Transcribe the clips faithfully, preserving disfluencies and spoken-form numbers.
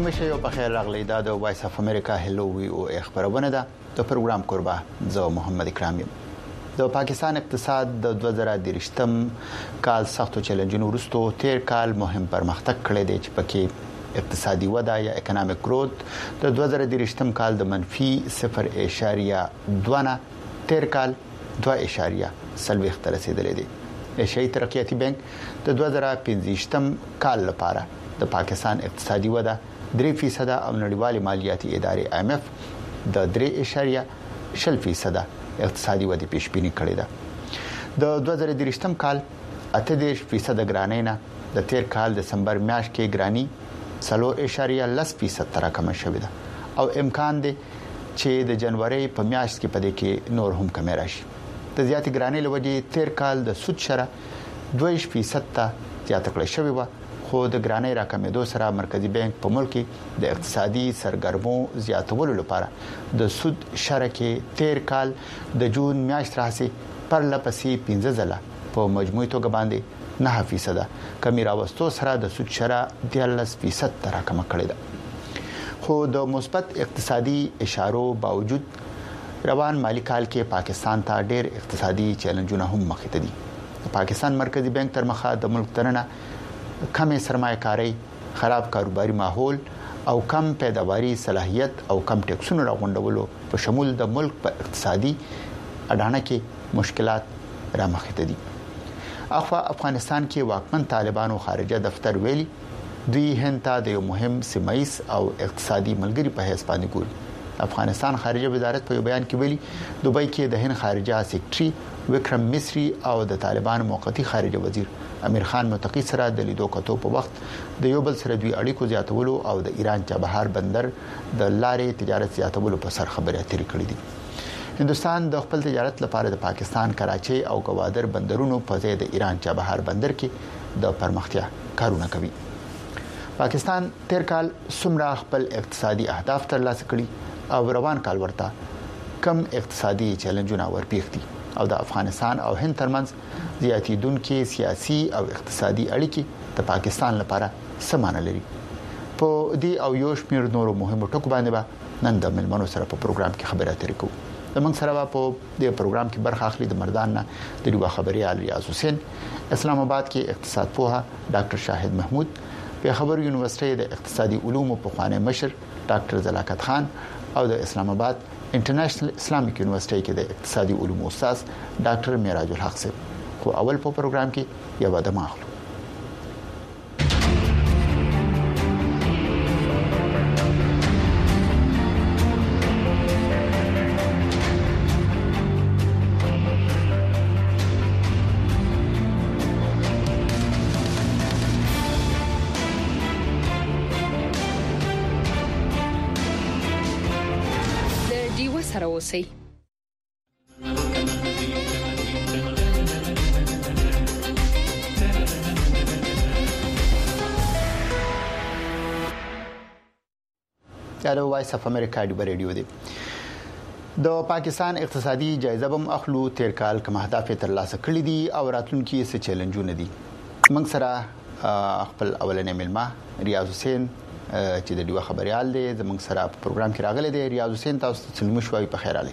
مشه او په خیر راغلی دا د وایس اف امریکا هلو وی او خبرونه ده د پروګرام قربا زه محمد اکرام یم. د پاکستان اقتصاد د دوه زره درشتم کال سختو چیلنجونو وروسته تیر کال مهم پرمختګ کړی دی چې پکې اقتصادي وده یا اکونومیک گروث د دوه زره درشتم کال د منفي صفر اعشاریه دوه نه تیر کال دوه اعشاریه سلويخ ته رسیدلی دی. ایشیايي ترقیاتي بانک د دوه زره پنځه کال لپاره د پاکستان اقتصادي وده درې فیصد او نړیوال مالیاتي ادارې ایم اف د درې اعشاریه شل فیصد اقتصادي وده پیشبینی کړې ده. د دوه زره درشتم کال اته دېرش فیصد ګرانۍ نه د تیر کال دسمبر میاشت کې ګرانی څلور اعشاریه لس فیصد تر کم شوې ده او امکان دی چې د جنوري په میاشت کې پدې کې نور هم کم راشي. د زیاتې ګرانۍ لوجې تیر کال د سود شره دوه فیصد ته زیاته کړې شوې و، خو د ګرانۍ راکمېدو سره مرکزی بانک په ملک کې د اقتصادي سرګرمو زیاتولو لپاره د سود شره کې تیر کال د جون میاشت راځي پر لپسې پنځه ځله په مجموعي توګه باندې نه فیصد کمی راوستو سره د سود شره دیارلس فیصد تر کم کړی ده. خو د مثبت اقتصادي اشارو باوجود روان مالی کال کې پاکستان ته ډېر اقتصادي چیلنجونه هم مخې ته دي. پاکستان مرکزی بانک تر مخه د ملک ترنه کمې سرمایه‌کاري، خراب کاروباري ماحول او کم پیداواري صلاحیت او کم ټیکسونو راغونډولو په شمول د ملک په اقتصادي اډانه کې مشکلات را مخې ته دي. اخوا افغانستان کې واکمن طالبانو خارجه دفتر ویلي دوی هند ته د یو مهم سیمایي او اقتصادي ملګری په حیث باندې ګوري. افغانستان خارجه وزارت په یو بیان کې ویلي دوبۍ کې د هند خارجه سیکریټري وکرم مصری او د طالبان موقتی خارجه وزیر امیر خان متقی سره د لیدو کتو په وخت د یو بل سره دوی اړیکو زیاتولو او د ایران چابهار بندر د لارې تجارت زیاتولو په سر خبرې اترې کړې دي. هندستان د خپل تجارت لپاره د پاکستان کراچي او گوادر بندرونو په ځای د ایران چابهار بندر کې د پرمختیا کارونه کوي. پاکستان تیر کال څومره خپل اقتصادي اهداف ترلاسه کړي او روان کال ورته کم اقتصادي چیلنجونه ورپیښتي او د افغانستان او هند ترمنځ زیاتیدونکو سیاسي او اقتصادي اړیکې د پاکستان لپاره سمانه لري. په دې او یو شمېر نورو مهمو ټکو باندې به نن د ملمنو سره په پروګرام کې خبرې اترې کوو. زموږ سره په دې پروګرام کې برخه اخلي د مردان نه د ډیوا خبريال ریاض حسین، اسلام آباد کې اقتصاد پوها ډاکټر شاهد محمود، په خبر یونیورسيټي د اقتصادي علومو په خوانه مشر ډاکټر زلاکت خان او د اسلام آباد انټرنیشنل اسلامیک یونیورسيټي کې د اقتصادي علومو استاد ډاکټر معراج الحق صاحب. خو اول په پروګرام کې یو د ماخلو د ډیو سره اوسئ. د وایس اف امریکا دی ریډیو دی. د پاکستان اقتصادي جایزه بم اخلو تیر کال کوم اهداف ترلاسه کړی دي او راتلونکي څه چیلنجونه دي. موږ سره خپل اولنې ملما ریاض حسین چې د ډیو خبريال دی زموږ سره په پروګرام کې راغلی دی. ریاض حسین تاسو ته سلام شوي په خیر علي.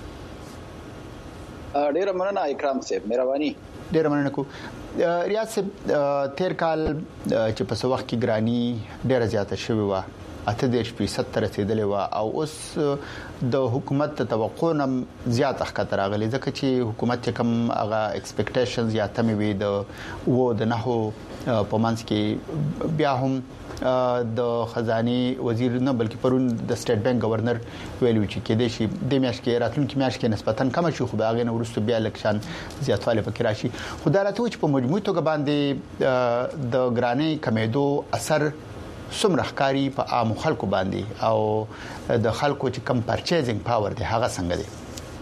ډیر مننه اکرام صاحب، مهرباني. ډیر مننه کو ریاض صاحب. تیر کال چې په وخت کې ګرانی ډیر زیاته شوی و، اته دېرش فیصد تر رسیدلې و او اوس د حکومت توقع نم زیات اخته راغلي ځکه چې حکومت کم هغه ایکسپیکټیشنز یا تمې وي د و د نهو په منځ کې بیا هم د خزاني وزیر نه بلکې پرون د سټیټ بانک گورنر ویلو چې کې د شي د میاشت کې راتلونکي میاشت کې نسبتاً کم شي، خو باغې نو ورستو بیا لکشان زیاتواله پکې راشي. خو دا راته چې په مجموعي توګه باندې د ګرانۍ کمیدو اثر څومره ښکاری په عام خلکو باندې او د خلکو چې کم پرچیزینګ پاور دی هغه څنګه دی؟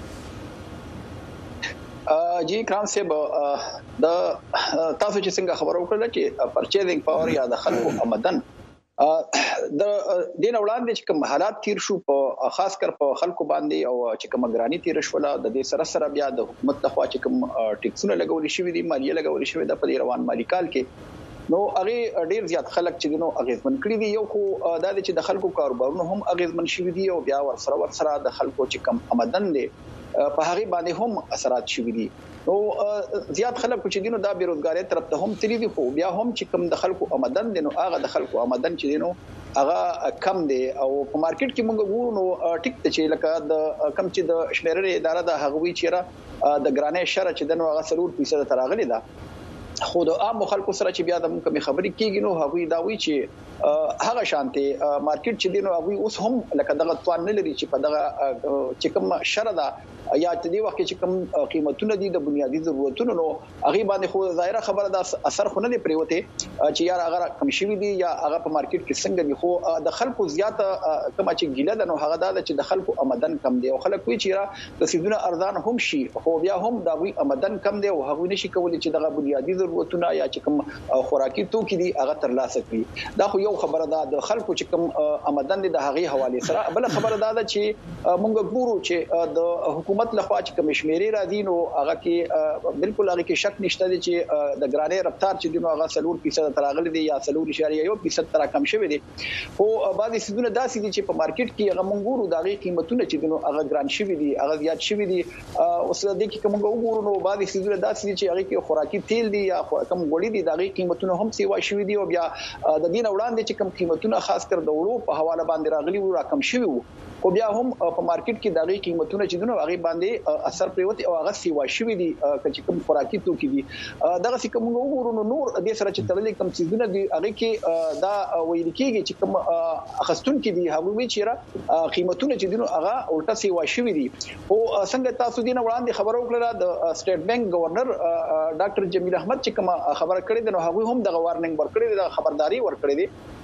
جی کرام صاحب، د تاسو چې څنګه خبرو کړل چې پرچیزینګ پاور یا د خلکو آمدن د دین وړاندې چې کوم حالات تیر شو په خاص کر په خلکو باندې او چې کوم ګرانی تیر شو د دې سره سره بیا د حکومت لخوا چې کوم ټیکسونه لګول شي دي، مالیه لګول شي د په روان مالی کال کې نو هغه ډیر زیات خلک چې نو اغیزمن کړی دي یو خو دا چې د خلکو کاروبارونه هم اغیزمن شوي دي او بیا ورسره ورسره د خلکو چې کم آمدن دي په هغه باندې هم اثرات شوي دي نو زیات خلک چې دینو دا بیروزګاری طرف ته هم تللی دي خو بیا هم چې کم د خلکو آمدن دي نو هغه د خلکو آمدن چې دینو هغه کم دي او په مارکیټ کې موږ ګورو نو ټیک ته چې لکه د کم چې د شمیرې اداره د هغوی چیرې د ګرانې شر چې دنو هغه سلور فیصد تراغلي ده خو د عام خلکو سره چې بیا د موږ کوم خبرې کیږي نو هغوی دا وی چې هغه شانته مارکیټ چې دینو هغوی اوس هم لکه دغه توان نه لري چې په دغه چې کوم شر ده یا د دې وخت چې کوم قیمتونه دي د بنیادی ضرورتونو نو هغه باندې خو ظاهره خبره ده اثر خو نه دی پریوته چې یار هغه کم شوی دي یا هغه په مارکیټ کې څنګه دي خو د خلکو زیاته کوم چې ګیله ده نو هغه دا چې د خلکو آمدن کم دي او خلک وی چې د سیدونه ارزان هم شي خو بیا هم دا وی آمدن کم دي او هغه نشي کولای چې دغه بنیادی ضرورتونه یا چې کوم خوراکي توکي دي هغه ترلاسه کړي دا خو یو خبره ده د خلکو چې کوم آمدن دي د هغه حواله سره بل خبره ده چې مونږ ګورو چې د حکومت لخوا چې کوم شمیرې را دي نو هغه کې بالکل هغه کې شک نشته چې د ګرانې رفتار چې دینو هغه سلور فیصد تراغلي دي یا سلور اشاریه یو فیصد تر کم شوی دي خو بعضی سیدونه داسې دي چې په مارکیټ کې هغه مونږ ګورو د هغه قیمتونه چې دینو هغه ګران شوی دي هغه زیات شوی دي اوس د دې کې کوم وګورو نو بعضی سیدونه داسې دي چې هغه کې خوراکي تیل دي یا کوم غوړي دي د هغه قیمتونه هم سیوا شوی دي او بیا د دین وړاندې چې کوم قیمتونه خاص کر د وړو په حواله باندې راغلي وو را کم شوی وو خو بیا هم په مارکیټ کې دغه قیمتونه چې دنو هغه باندې اثر پریوت او هغه سیوا شوی دي چې کوم خوراکي توکي دي دغه څه کوم وګورو نو نور د سره چې تړلې کوم څه دي هغه کې دا ویل کېږي چې کوم اخستون کې دي هغه وی چیرې قیمتونه چې دنو هغه الټا سیوا شوی دي او څنګه تاسو دین وړاندې خبرو کړله د سټیټ بانک گورنر ډاکټر جمیل احمد چې کوم خبره کړې ده نو هغه هم د وارننګ ورکړې ده خبرداري ورکړې ده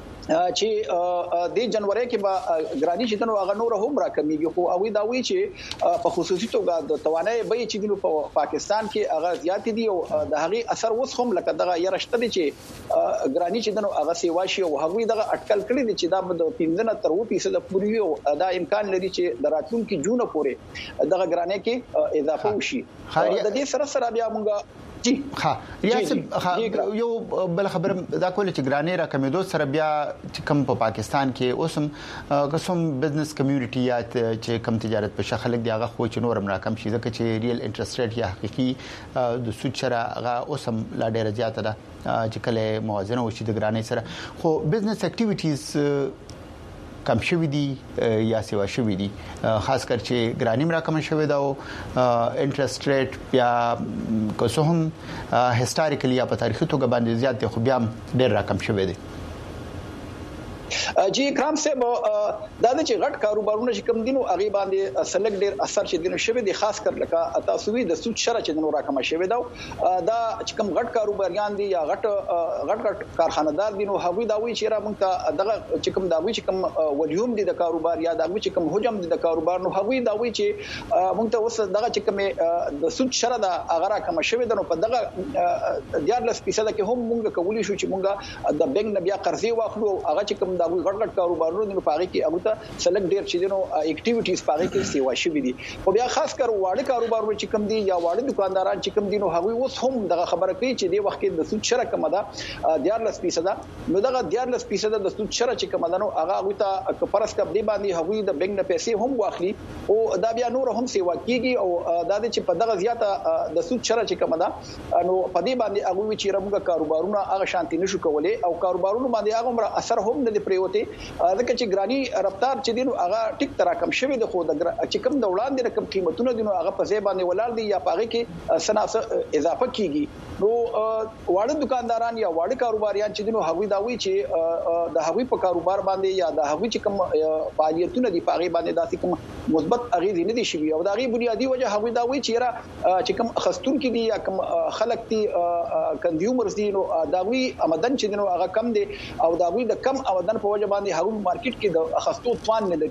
چې د جنوري کې به ګرانی شتنو هغه نور هم راکمیږي خو او دا وی چې په خصوصي توګه د توانای به چې د په پاکستان کې هغه زیات دي او د هغه اثر اوس هم لکه دغه یرشته دي چې ګرانی شتنو هغه سیوا شي او هغه دغه اټکل کړی دي چې دا د پنځه تر اوه فیصد پورې او دا امکان لري چې د راتلونکي جون پورې دغه ګرانی کې اضافه وشي د دې سره سره بیا موږ جی ها ریاست یو بل خبر دا کول چې ګرانې را کمیدو سره بیا چې کم په پاکستان کې اوسم قسم بزنس کمیونټي یا چې کم تجارت په شخلک دی هغه خو چې نورم راکم شي ځکه چې ریل انټرست ریټ یا حقيقي د سود سره هغه اوسم لا ډیره زیاته ده چې کله موازنه وشي د ګرانې سره خو بزنس اکټیویټیز کم شوی دي یا سیوا شوی دي خاص کر چې ګرانیم را کم شوی دا او انټرست ریټ یا کوم هم هیستوریکلی یا په تاریخي توګه باندې زیات دي خو بیا ډیر را کم شوی دي جی کرام صاحب دا د چې غټ کاروبارونه چې کم دینو هغه باندې سلګ ډیر اثر چې دینو شوی دي خاص کر لکه تاسو وی د سود شره چې دینو راکمه شوی دا دا چې کم غټ کاروباریان دي یا غټ غټ غټ کارخانه‌دار دینو هغه دا وی چې را مونږ دغه چې کم دا وی چې کم ولیوم دي د کاروبار یا دا وی چې کم حجم دي د کاروبار نو هغه دا وی چې مونږ ته اوس دغه چې کم د سود شره دا هغه راکمه شوی دا نو په دغه دیارلس فیصد کې هم مونږ کولی شو چې مونږ د بانک نه بیا قرضې واخلو هغه چې کم دا وی غټ غټ کاروبارونو په هغه کې هغه ته سلګ ډیر چې دینو اکټیویټیز په هغه کې سیوا شي دي خو بیا خاص کر واړه کاروبارونه چې کم دي یا واړه دکانداران چې کم دي نو هغه اوس هم دغه خبره کوي چې د وخت کې د سود شره کم ده دیارلس فیصد نو دغه دیارلس فیصد د سود شره چې کم ده نو هغه هغه ته پرس کپ دی باندې هغه د بانک نه پیسې هم واخلي او دا بیا نور هم سیوا کیږي او دا چې په دغه زیاته د سود شره چې کم ده نو په دې باندې هغه چې رمګه کاروبارونه هغه شانتي نشو کولای او کاروبارونه باندې هغه اثر هم نه دی پریوته ځکه چې ګرانی رفتار چې دینو هغه ټیک تر کم شوی د خو د چې کم د وړاندې رقم قیمتونه دینو هغه په ځای باندې ولر دي یا پاره کې سناس اضافه کیږي نو واړه دکانداران یا واړه کاروباریان چې دینو هغوی دا وی چې د هغوی په کاروبار باندې یا د هغوی چې کم فعالیتونه دي پاره باندې داسې کوم مثبت اغیز نه دي شوی او دا غي بنیادی وجه هغوی دا وی چې را چې کم خستون کې دي یا کم خلک دي کنزیومرز دي نو دا وی آمدن چې دینو هغه کم دي او دا وی د کم آمدن په وجه باندې هغه مارکیټ کې د اخستو توان نه لري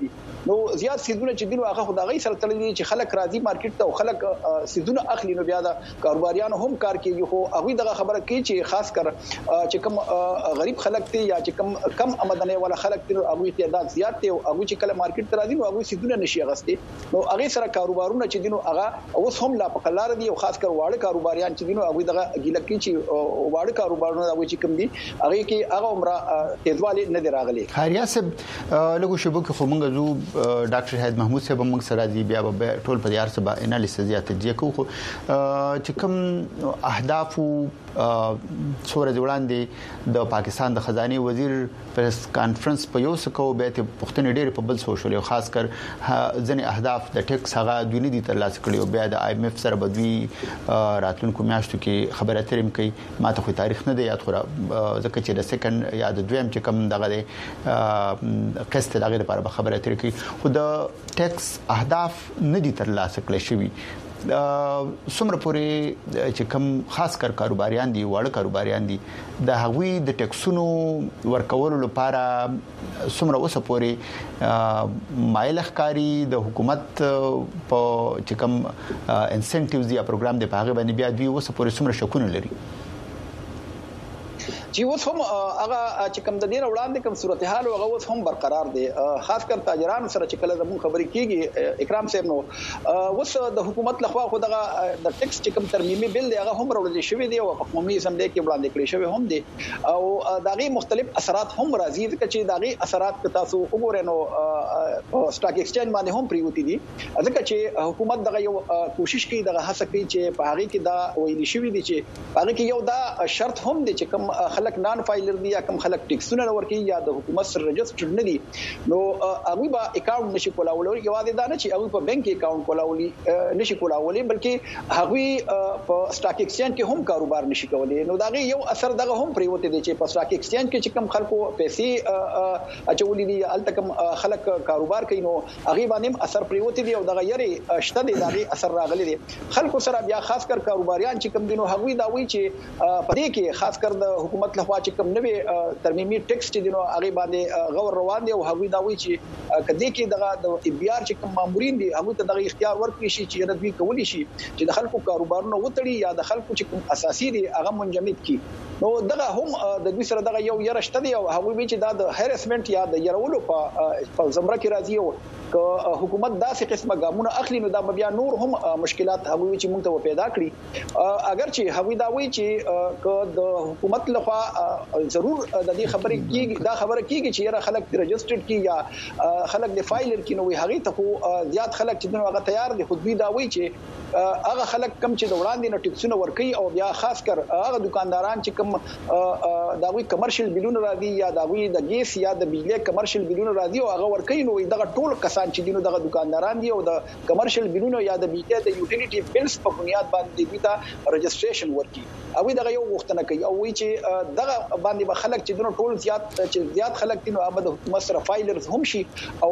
نو زیات سیدونه چې دینو هغه خدای سره تړلي چې خلک راځي مارکیټ ته او خلک سیدونه اخلي نو بیا د کاروباریانو هم کار کوي خو هغه دغه خبره کوي چې خاص کر چې کوم غریب خلک دي یا چې کوم کم آمدنی ولا خلک دي هغه تعداد زیات دي او هغه چې کله مارکیټ ته راځي نو هغه سیدونه نشي غستي نو هغه سره کاروبارونه چې دینو هغه اوس هم لا پقلار دي او خاص کر واړه کاروباریان چې دینو هغه دغه ګیلکی چې واړه کاروبارونه هغه چې کوم دي هغه کې هغه عمره تیزوالی نه دی راغلي خیریه صاحب لګو شبو کې خو موږ زو ډاکټر شاهد محمود صاحب موږ سره دی بیا به ټول په یار سبا انالیسز یا تجزیه کوو چې کوم اهداف څوره وړاندې د پاکستان د خزانه وزیر پریس کانفرنس په یو څه کو به ته پښتنې ډېر په بل سوشل او خاص کر ځنې اهداف د ټیکس هغه دوی نه دي ترلاسه کړي او بیا د آی ایم ایف سره بدوي راتلونکو میاشتو کې خبره ترېم کوي ماته خو تاریخ نه دی یاد خو ځکه چې د سکند یا د دویم چې کوم دغه قسط دغه لپاره خبره ترې کوي خو د ټیکس اهداف نه دي ترلاسه کړي شوی څومره پورې چې کوم خاص کر کاروباریان دي واړه کاروباریان دي د هغوی د ټیکسونو ورکولو لپاره څومره اوسه پورې مایل ښکاری د حکومت په چې کوم انسنټیوز یا پروګرام د پاغه باندې بیا دوی اوسه پورې څومره شکونه لري چې اوس هم هغه چې کوم د دې وړاندې کوم صورتحال هغه اوس هم برقرار دي خاص کر تاجرانو سره چې کله زموږ خبرې کیږي اکرام صاحب نو اوس د حکومت لخوا خو دغه د ټیکس چې کوم ترمیمي بل دی هغه هم راوړل شوی دی او په قومي اسمبلی کې وړاندې کړی شوی هم دی او دغه مختلف اثرات هم راځي چې دغه اثرات تاسو وګورئ نو سٹاک ایکسچینج باندې هم پریوتی دي ځکه چې حکومت دغه یو کوشش کوي دغه هڅه کوي چې په هغه کې دا ویل شوی دی چې هغه کې یو دا شرط هم دی چې کوم خلک نان فایلر دي یا کوم خلک ټیکسونه ورکي یا د حکومت سره رجسټرډ نه دي نو هغه به اکاونټ نشي کولای یو عادي دا نه چې هغه په بانک اکاونټ کولای نشي کولای بلکې هغه په سٹاک ایکسچینج کې هم کاروبار نشي کولای نو دا یو اثر دغه هم پریوته دي چې په سٹاک ایکسچینج کې چې کوم خلکو پیسې اچولې دي الته کوم خلک کاروبار کوي نو هغه باندې اثر پریوته دي او دغه یری شته دي دغه اثر راغلي دي خلکو سره بیا خاص کر کاروباریان چې کوم دینو هغه دا وی چې په دې کې خاص کر د حکومت لخوا چې کوم نوې ترمیمي ټیکس چې دینو هغه باندې غور روان دي او هغه دا وی چې کدی کې دغه د ای بي آر چې کوم مامورین دي هغه ته دغه اختیار ورکړي شي چې ردوی کولی شي چې د خلکو کاروبارونه وتړي یا د خلکو چې کوم اساسي دي هغه منجمد کی نو دغه هم د دوی سره دغه یو يرشته دي او هغه وی چې دا د هریسمنت یا د يرولو په زمره کې راځي او که حکومت داسې قسمه ګامونه اخلي نو دا بیا نور هم مشکلات هغه وی چې موږ ته پیدا کړی اگر چې هغه دا وی چې که د حکومت لخوا ضرور د دې خبرې کیږي دا خبره کیږي چې یاره خلک رجسټرډ کی یا خلک د فایلر کی نو هغه ته خو زیات خلک چې نو هغه تیار دي خود دا وی چې هغه خلک کم چې د وړاندې نه ټیکسونه ورکي او بیا خاص کر هغه دکانداران چې کم دا وی کمرشل بلونه راځي یا دا وی د ګیس یا د بجلی کمرشل بلونه راځي او هغه ورکي نو دغه ټول کسان چې دینو دغه دکانداران دي او د کمرشل بلونه یا د بجلی د یوټیلیټي بلز په بنیاد باندې دوی ته رجسټریشن ورکي او دغه یو وختنه کوي او وی چې دغه باندې به خلک چې دونو ټول زیات چې زیات خلک دینو ابد حکومت سره فایلرز هم شي او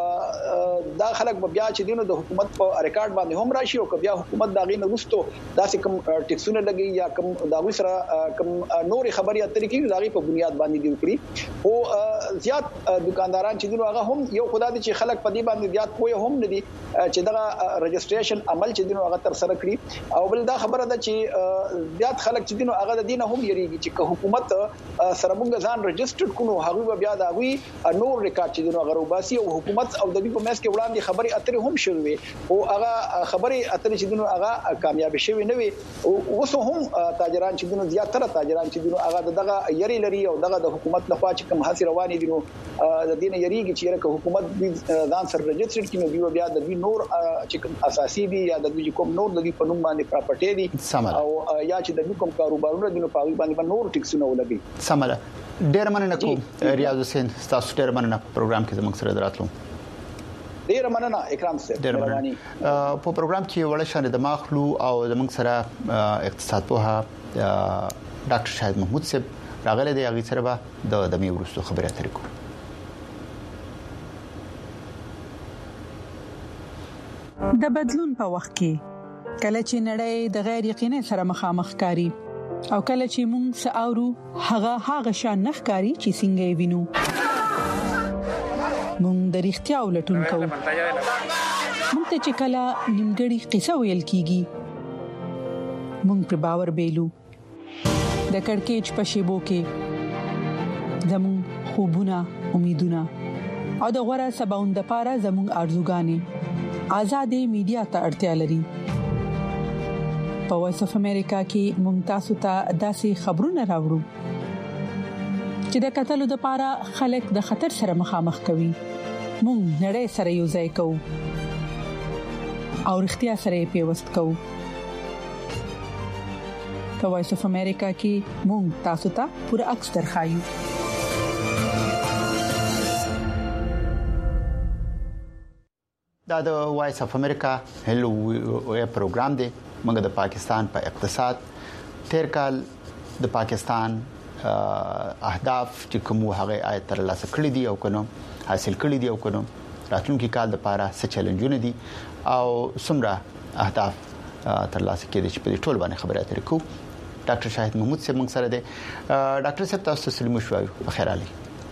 دا خلک بیا چې دینو د حکومت په ریکارډ باندې هم راشي او بیا حکومت دا غي نه وستو داسې کوم ټیکسونه لګي یا کوم دا وی سره کوم نوري خبري اترې کې دغه په بنیاد باندې دی وکړي او زیات دکانداران چې دینو هغه هم یو خدای دې چې خلک په دې باندې زیات کوی هم نه دي چې دغه رجسټریشن عمل چې دینو هغه تر سره کړی او بل دا خبره ده چې زیات خلک چې دینو هغه د دینه هم یریږي چې حکومت سره موږ ځان رجسټرډ کړو هغه بیا دا وی نور ریکارډ چې دینو هغه روباسي او حکومت او د دې په مېس کې وړاندې خبري اترې هم شوي او هغه خبري اترې چې دینو هغه کامیاب شوي نه وي او اوس هم تاجران چې دینو زیاتره تاجران چې دینو هغه دغه یری لري او دغه د حکومت لخوا چې کوم حاصل رواني دي نو د دینه یریږي چې رکه حکومت ځان سره رجسټرډ کینو دی بیا د دې نور چې کوم اساسي دي یا د دې کوم نور د دې په نوم باندې پراپرټي دي او یا چې د کوم کاروبارونه دینو په باندې نور ټیکسونه ولګي سماله ډیر مننه کوم ریاض حسین تاسو ډیر مننه پروګرام کې زموږ سره دراتلو ډیر مننه اکرام صاحب مهرباني په پروګرام کې وړ شان د ماخلو او زموږ سره اقتصاد په ډاکټر شاهد محمود صاحب راغله د هغه سره به د دمه ورستو خبره اترې کوو د بدلون په وخت کې کله چې نړۍ د غیر یقیني سره مخامخ کاری او کله چې موږ ساورو هغه هغه شان نخکاری چې څنګه وینو مونږ د اړتیا ولټون کوو. مونږ ته چې کله نیمګړی قصه ویل کیږي مونږ پر باور بیلو. د کڑکېچ په شیبو کې زمون خوبونه، امیدونه او د غوړه سباوند لپاره زمون ارزوګانې آزادې میډیا ته اړتیا لري. په وایس اف امریکا کې ممتاز ته داسې خبرونه راوړو چې د قتلو لپاره خلک د خطر سره مخامخ کوي. مونږ نړۍ سره یو ځای کوو او اړتیا سره پیوست کوو. په وایس اف امریکا کې مونږ تاسو ته پوره عکس درخایو. دا د وایس اف امریکا هلو وی پروګرام دی. موږ د پاکستان په اقتصاد تیر کال د پاکستان اهداف چې کوم هغه آیت تر لاسه کړی دي او کنه حاصل کړی دي او کنه راتلونکي کال لپاره څه چیلنجونه دي او څومره اهداف تر لاسه کېدي چې په ټول باندې خبرې اترې کوو. ډاکټر شاهد محمود صاحب موږ سره دی. ډاکټر صاحب تاسو ته سلام شوایو. بخیر علي.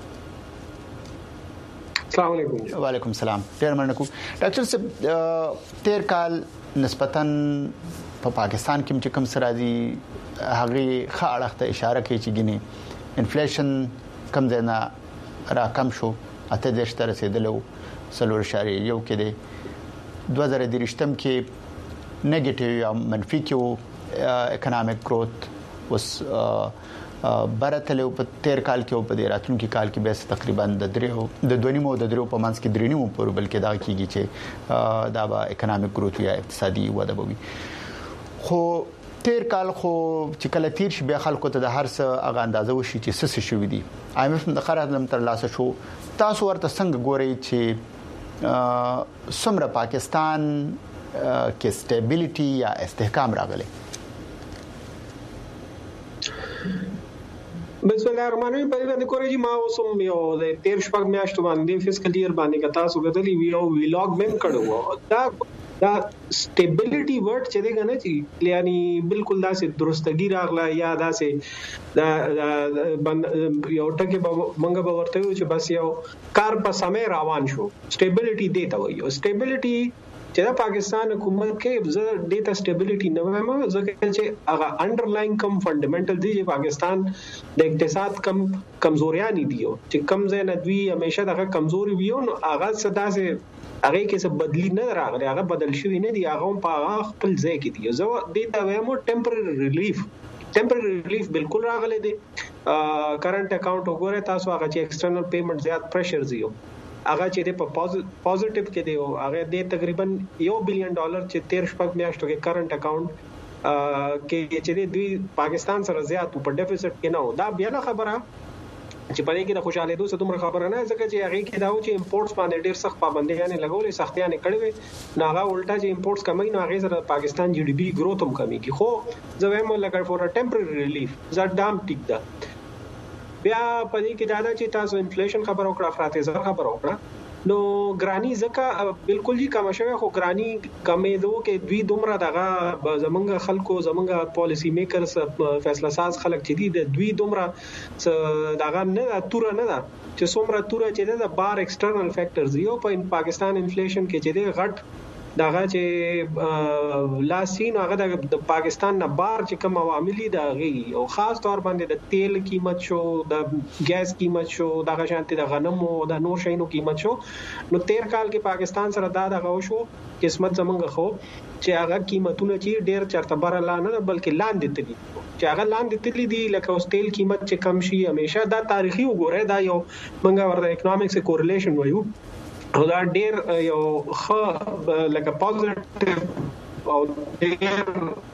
السلام علیکم. وعلیکم السلام. ډیر مننه کوم ډاکټر صاحب. تیر کال نسبتاً په پاکستان کې چې کوم سره دي هغه خاړه ته اشاره کوي چې ګینه انفلیشن کم ځنا را کم شو اته د شتره رسیدلو سلور شاری یو کې دی. دوه زره درشتم کې نیگیټیو یا منفي کې اکونومیک گروث وس برتلو په تیر کال کې او په راتلونکي کال کې به تقریبا د دریو د دونیمو د دریو په منځ کې درینیمو پر بلکې دا کیږي چې دا به اکونومیک گروث یا اقتصادي وده وي. خو تیر کال خو چې کله تیر شي بیا خلکو ته د هر څه اغه اندازه وشي چې څه څه شوی دي. ایم اف د قرارداد تر لاسه شو. تاسو ورته څنګه ګورئ چې سمره پاکستان کې سټیبিলিټي یا استحکام راغلی؟ بسم الله الرحمن الرحیم. په دې باندې کورېږي ما اوسم یو د تیر شپږ میاشتو باندې فسکل ایئر باندې کتا سو غدلی ویو ویلاګ مم کړو. دا دا سټیبিলিټي ورډ چې دی کنه چې یعنی بالکل دا سه درستګی راغله یا دا سه دا یو ټکي منګه به ورته چې بس یو کار په سمې روان شو. سټیبিলিټي دی ته وایو. سټیبিলিټي چې د پاکستان حکومت کې زه ډیټا سټیبিলিټي نه وایم ځکه چې هغه انډرلاین کم فندامنټل دی چې پاکستان د اقتصاد کم کمزوریاں دي چې کم ځای نه دوی همیشه دغه کمزوري ویو نو هغه صدا سه هغه کې څه بدلی نه راغلی. هغه بدل شوی نه دی. هغه په خپل ځای کې دی. زه ډیټا وایم ټمپرری ریلیف ټمپرری ریلیف بالکل راغلی دی. کرنٹ اکاؤنٹ وګوره تاسو هغه چې ایکسټرنل پیمنٹ زیات پریشر زیو هغه چې په پوزټیو کې دی او هغه د تقریبا یو بلین ډالر چې تیر شپږ میاشتو کې کرنٹ اکاؤنٹ کې چې دوی پاکستان سره زیات په ډیفیسټ کې نه و. دا بیا خبره چې پرې کې د خوشاله دوه ستومره خبره نه ځکه چې هغه کې دا و چې امپورټس باندې ډېر سخت پابندیاں لګولې سختیاں کړې وي. نه هغه الټا چې امپورټس کمای نه هغه سره پاکستان جی ډي پی گروث هم کمیږي. خو زه وایم لکه فور ا ټمپرری ریلیف زړه دام ټیک ده. بیا پدې کې دا چې تاسو انفلیشن خبر او کړه افراط زر خبر او کړه نو ګرانی زکه بالکل جی کم شوی. خو ګرانی کمې دوه کې دوی دومره دغه زمونږ خلکو زمونږ پالیسی میکرز فیصله ساز خلک چې دي د دوی دومره دغه نه تور نه ده چې څومره تور چې ده بار ایکسټرنل فیکټرز یو په پاکستان انفلیشن کې چې ده غټ دغه چې لاسین هغه د پاکستان نه بار چې کوم عواملي د غي او خاص طور باندې د تیل قیمت شو د ګیس قیمت شو دغه شانتي د غنم او د نور شینو قیمت شو. نو تیر کال کې پاکستان سره دا دغه شو قسمت زمونږ خو چې هغه قیمتونه چې ډیر چرته بار لا نه بلکې لاندې تللی چې هغه لاندې تللی دي لکه اوس تیل قیمت چې کم شي همیشه دا تاریخي وګوره دا یو منګه ورته اکونومکس کورلیشن وایو او دا ډیر یو خو لکه پوزټیو او ډیر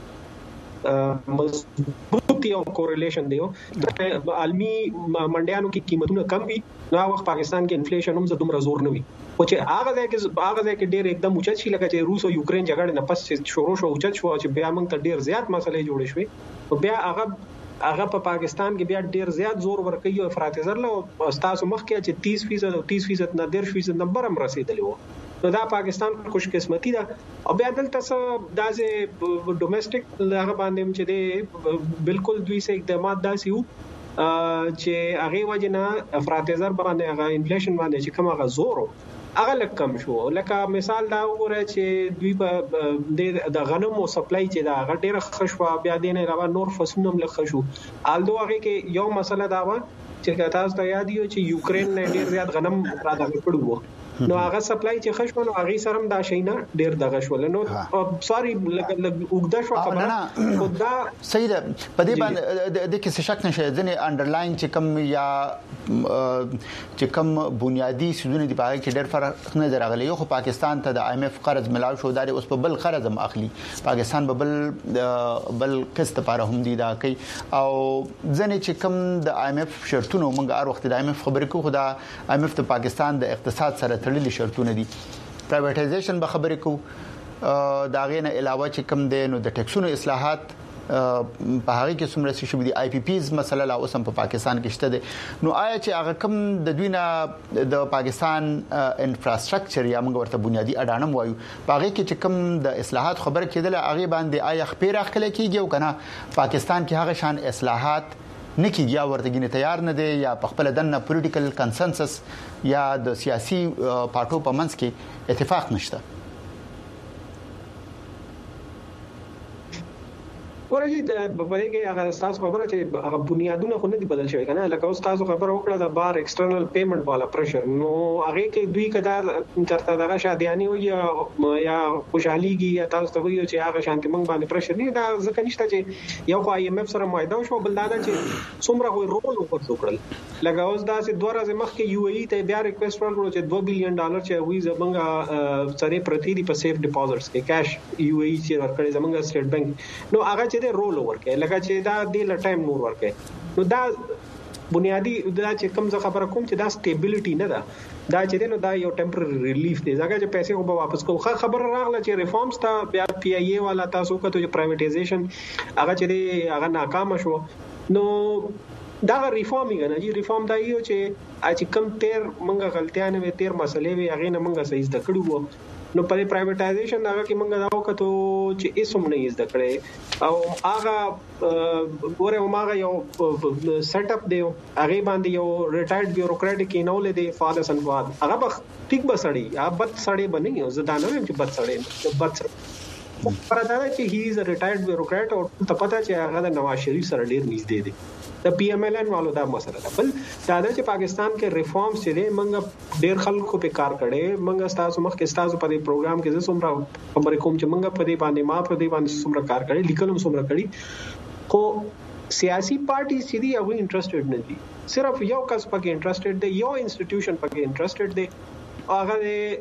مضبوط یو کورلیشن دی. د عالمي منډیانو کې قیمتونه کم وي نو وخت پاکستان کې انفلیشن هم زدومره زور نه وي. او چې هغه ځای کې هغه ځای کې ډیر एकदम اوچت شي لکه چې روس او یوکرين جګړه نه پس شروع شو اوچت شو چې بیا موږ ته ډیر زیات مسلې جوړې شوې او بیا هغه هغه په پاکستان کې بیا ډیر زیات زور ورکوي او افراط زر له استاد مخ کې چې تیس فیصد او تیس فیصد نه ډیر فیصد نمبر هم رسیدلی وو. نو دا پاکستان خوش قسمتي ده. او بیا دلته څه داسې ډومېسټک هغه باندې چې دی بالکل دوی سه اقدامات داسې وو چې هغه وجنه افراط زر باندې هغه انفلیشن باندې چې کوم هغه زورو هغه لکم شو. لکه مثال دا وګوره چې دوی په د غنمو سپلای چې دا هغه ډیره خشوا بیا دینه علاوه نور فصلونه هم لخ شو. الدو هغه کې یو مسله دا و چې تاسو ته یاد یو چې یوکرين نه ډیر زیات غنم را دغه کړو نو هغه سپلای چې خښونه هغه سره هم دا شینه ډیر دغه شول. نو سوري لګ وګدا شو خبره خدا صحیح ده. په دې باندې د کې څه شک نشي ځنه انډرلاین چې کم یا چې کم بنیادی سودونه دی په کې ډیر فرق نه درغلی. یو خو پاکستان ته د آی ایم ایف قرض ملاو شو دا اوس په بل قرض هم اخلي. پاکستان به بل بل قسط لپاره هم دی دا کوي او ځنه چې کم د آی ایم ایف شرطونه موږ هر وخت د آی ایم ایف خبرې کوو. خدا آی ایم ایف د پاکستان د اقتصاد سره تړلي شرطونه دي. پرایویټایزیشن به خبرې کوو دا غینه علاوه چې کم دي نو د ټیکسونو اصلاحات په هغه کې څومره شي دي. آی پی پیز مسله لا اوسم په پاکستان کې شته دي. نو آیا چې هغه کم د دوی نه د پاکستان انفراستراکچر یا موږ ورته بنیادی اډانم وایو په هغه کې چې کم د اصلاحات خبره کېدل هغه باندې آیا خپې راخله کیږي او کنه پاکستان کې هغه شان اصلاحات نکي یا ورته ګینه تیار نه دي یا په خپل دنه پولیټیکل کنسنسس یا د سیاسي پارټو په منځ کې اتفاق نشته. ورته د په دې کې هغه تاسو خبره چې هغه بنیادونه خو نه دي بدل شوی کنه. لکه اوس تاسو خبره وکړه د بار ایکسټرنل پیمنٹ والا پرشر نو هغه کې دوی کدا چرته دغه شادیانی وي یا خوشحاليږي یا تاسو ته ویو چې هغه شانتي موږ باندې پرشر نه دا ځکه نشته چې یو خو آی ایم ایف سره معاهده شو بل دا چې څومره خو رول وکړل. لکه اوس دا چې دوه ورځې مخکې یو ای ته بیا ریکوست ورکړو چې دوه بلین ډالر چې وی زمونږ سره پرتی دي په سیف ډیپوزټس کې کیش یو ای چې ورکړي زمونږ سټیټ بانک نو هغه د رول ورکه لکه چې دا د لټایم نور ورکه نو دا بنیادی دا چې کوم څه خبره کوم چې دا سټیبিলিټي نه ده دا چې نو دا یو ټمپرری ریلیف دی ځکه چې پیسې خو به واپس کوو. خبر راغله چې ریفارمز ته بیا پی ای ای والا تاسو کته چې پرایویټایزیشن هغه چې هغه ناکام شو نو دا ریفارمینګ نه جی ریفارم دا یو چې چې کم تیر منګه غلطیاں وي تیر مسلې وي هغه نه منګه صحیح زده کړو وو نو په پرایویټایزیشن هغه کې منګه دا وکړو چې ایسوم نه زده کړي او هغه ګوره ماغه یو سیټ اپ دی هغه باندې یو ریټایرډ بیوروکراټ کې نو لید فاده سنواد هغه به ټیک بسړی یا بد سړی بنئ او زدانه ویم چې بد سړی بد سړی پر دا چې هی از ا ریټایرډ بیوروکراټ او ته پته چې هغه د نواز شریف سره ډیر نږدې دی. د پی ایم ایل ان والو دا مسله ده. بل دا چې پاکستان کې ریفارمز چې دي منګه ډیر خلکو په کار کړي منګه تاسو مخ کې تاسو په دې پروګرام کې زه څومره خبرې کوم چې منګه په دې باندې ما په دې باندې څومره کار کړي لیکلم څومره کړي خو سیاسي پارټي چې دي هغه انټرېستډ نه دي. صرف یو کس پکې انټرېستډ دی یو انسټیټیوشن پکې انټرېستډ دی هغه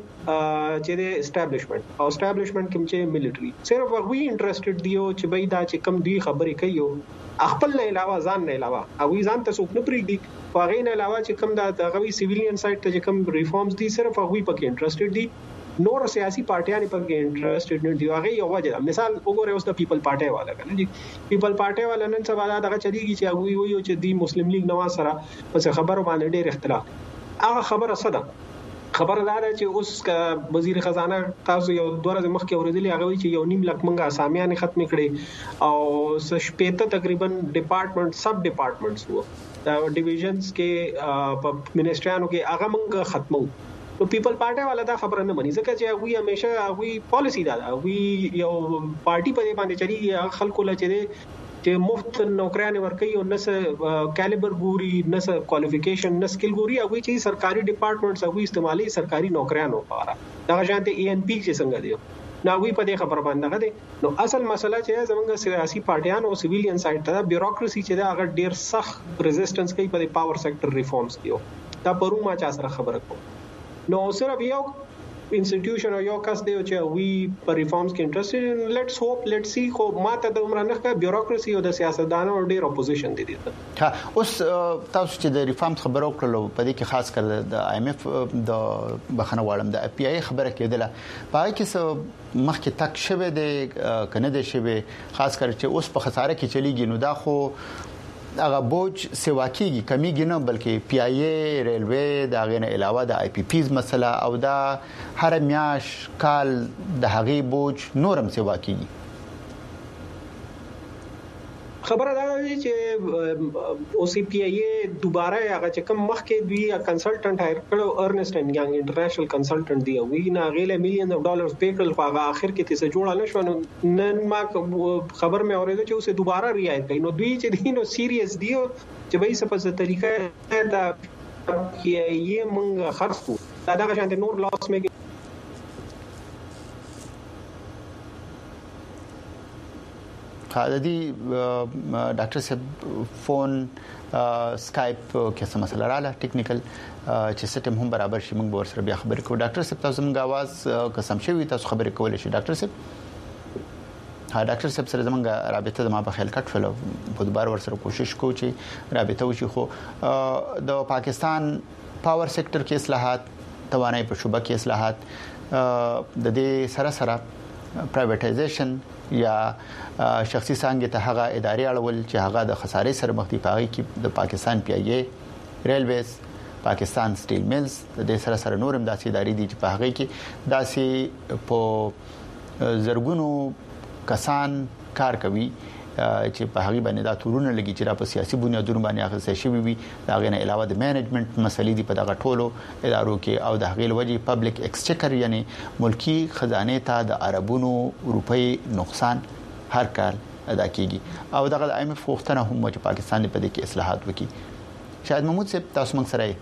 چې د اسټابلیشمنت او اسټابلیشمنت کوم چې ملټری صرف هغه انټرېستډ دی چې بای دا چې کم دی خبرې کوي خپل نه علاوه ځان نه علاوه او ځان ته څوک نه پریږدي هغه نه علاوه چې کم دا هغه سیویلین سایت ته چې کم ریفارمز دي صرف هغه پکې انټرېستډ دي نور سیاسي پارټیان پکې انټرېستډ نه دي. هغه یو وجه مثال وګوره اوس د پیپل پارټي والا کنه جی پیپل پارټي والا نن سبا دا چلیږي چې هغه ویو چې دی مسلم لیگ نواز سره پس خبرو باندې ډېر اختلاف هغه خبره صده خبر دا ده چې اوس کا وزیر خزانه تاسو یو دوه ورځې مخکې ورېدلې هغه وی چې یو نیم لک منګه اسامیان ختم کړي او شپېته تقریبا ډپارټمنټ سب ډپارټمنټس وو دا ډیویژنز کې په منسټریانو کې هغه منګه ختمو. نو پیپل پارټي والا دا خبره نه مني ځکه چې هغه همیشه هغه پالیسی دا هغه یو پارټي په باندې چلی خلکو لچې چې مفت نوکریانه ورکړي او نس کیلیبر ګوري نس کوالیفیکیشن نس سکل ګوري هغه چې سرکاري ډپارټمنټس هغه استعمالي سرکاري نوکریانو لپاره دا شانته ای ان پی چې څنګه دی نو هغه په دې خبر باندې غدي. نو اصل مسله چې زمونږ سیاسي پارټیان او سیویلین سایت ته بیوروکراسي چې دا هغه ډیر سخت ریزिस्टنس کوي په پاور سېکټر ریفارمز کې دا پرو ما چا سره خبره کوم نو صرف یو انسټیټیوشن او یو کس دی چې وی پر ریفارمز کې انټرېستډ لیټس هوپ لیټس سی خو ماته د عمر نه کا بیوروکراسي او د سیاستدانو ډیر اپوزیشن دي دي. ها اوس تاسو چې د ریفارمز خبرو کړلو په دې کې خاص کر د آی ایم ایف د بخنه واړم د پی ای خبره کېدله پای کې مخکې تک شوه د کنه د شوه خاص کر چې اوس په خساره کې چلیږي نو دا خو هغه بوج سیوا کیږي کمیږي نه بلکې پی ای ای ریلوی دا غینه علاوه د آی پی پیز مسله او دا هر میاش کال د هغه بوج نورم سیوا کیږي. خبره دا چې او سی پی ای دوباره هغه چې کوم مخکې دوی کنسلټنټ هایر کړو ارنست اینڈ ینګ انټرنیشنل کنسلټنټ دی وی نه غیله میلیون اف ډالرز پے کړل خو هغه اخر کې څه جوړه نه شو. نن ما خبر مې اورېده چې اوس دوباره ریایت کوي. نو دوی چې دینو سیریس دی چې به یې په طریقه دا یې مونږ خرڅ کو دا دغه شانته نور لاس مې خالدي ډاکټر صاحب فون سکایپ کې څه مسله رااله ټیکنیکل چې سیستم هم برابر شي موږ ور سره بیا خبرې کوو. ډاکټر صاحب تاسو موږ आवाज قسم شوی تاسو خبرې کولای شئ. ډاکټر صاحب ها ډاکټر صاحب سره زمونږ رابطه ما په خیال کټ فلو په دوباره ور سره کوشش کوو چې رابطه وشي. خو د پاکستان پاور سېکټر کې اصلاحات توانایي په شوبه کې اصلاحات د دې سره سره پرایویټایزیشن یا شخصي څنګه ته هغه ادارې اړول چې هغه د خسارې سره مخ دي پاغي کې د پاکستان پی ای اے ریلویز پاکستان سټیل ملز د دې سره سره نورم داسې ادارې دي چې پاغي کې داسې په زرګونو کسان کار کوي چې په هغه باندې دا تورونه لګي چې را په سیاسي بنیادونو باندې اخیستل شوی وي. دا غنه علاوه د مینجمنت مسلې دي په دغه ټولو ادارو کې او د هغې لوجې پبلک ایکسچکر یعنی ملکی خزانه ته د عربونو روپۍ نقصان هر کال ادا کیږي او دغه د ایم اف وختنه هم چې پاکستان په دې کې اصلاحات وکړي. شاید محمود صاحب تاسو موږ سره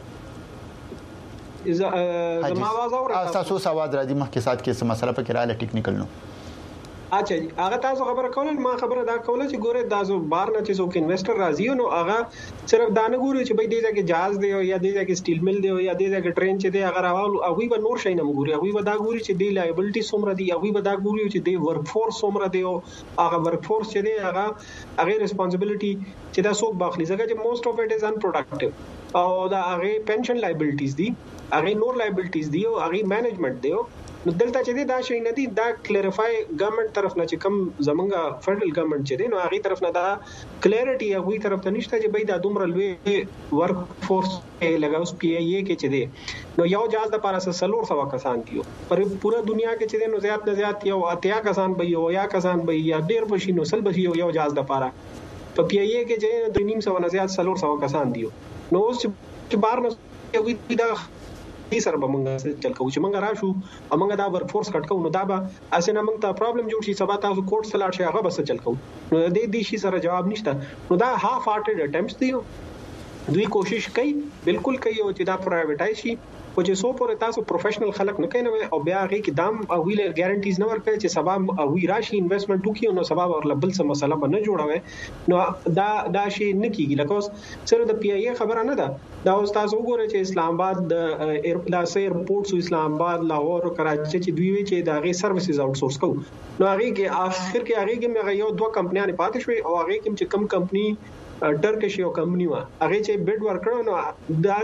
یې زما आवाज اورئ تاسو आवाज راځي مخکې سات کې څه مسله پکې رااله ټیکنیکل نو اچھا جی هغه تاسو خبره کول ما خبره دا کوله چې ګوره تاسو بار نه چې څوک انویسټر راځي نو هغه صرف دا نه ګوري چې بای دې ځکه جهاز دی یا دې ځکه سټیل مل دی یا دې ځکه ټرین چې دی هغه راوال او وی به نور شي نه ګوري. هغه به دا ګوري چې دی لایبিলিټي څومره دی هغه به دا ګوري چې دی ورک فورس څومره دی او هغه ورک فورس چې دی هغه هغه ریسپانسیبিলিټي چې دا څوک باخلي ځکه چې موست اف اټ از ان پروډکټیو او دا هغه پنشن لایبিলিټیز دي هغه نور لایبিলিټیز دي او هغه مینجمنت دی. نو دلته چې دا شي نه دي دا کلیریفای ګورنمنت طرف نه چې کم زمونږه فدرل ګورنمنت چې دی نو هغه طرف نه دا کلیریټي هغه طرف ته نشته چې بای دا دومره لوی ورک فورس لګاوس پی ای اے کې چې دی نو یو جهاز د پارا سلور سوا کسان دیو پر پورا دنیا کې چې دی نو زیات نه زیات یو اتیا کسان به یو یا کسان به یا ډیر بشي نو سل بشي یو جهاز د پارا په پی ای اے کې چې د نیم سو نه زیات سلور سوا کسان دیو نو چې بار نه یو دا دې سره به موږ چل کوو چې موږ راشو او موږ دا ورک فورس کټ کوو نو دا به اسنه موږ ته پرابلم جوړ شي سبا تاسو کوټ سلاټ شي هغه بس چل کوو نو دې دې شي سره جواب نشته. نو دا هاف هارټډ اټمپټس دی دوی کوشش کوي بالکل کوي چې دا پرایویټایز شي او چې سو پورې تاسو پروفیشنل خلک نه کینوي او بیا هغه کې دام او ویل ګارانټیز نه ورکړي چې سبا او وی راشي انویسټمنټ وکړي نو سبا ورلبل څه مسله به نه جوړوي. نو دا دا شی نه کیږي لکه سره د پی ای اے خبره نه ده دا اوس تاسو وګورئ چې اسلام آباد د ایرپورټ ایرپورټس اسلام آباد لاهور او کراچي چې دوی وی چې دا غي سروسز اوټ سورس کوي نو هغه کې اخر کې هغه کې مې یو دوه کمپنیانه پاتې شوې او هغه کې چې کم کمپنی ټرکش یو کمپنی و هغه چې بیډ ورکړو نو دا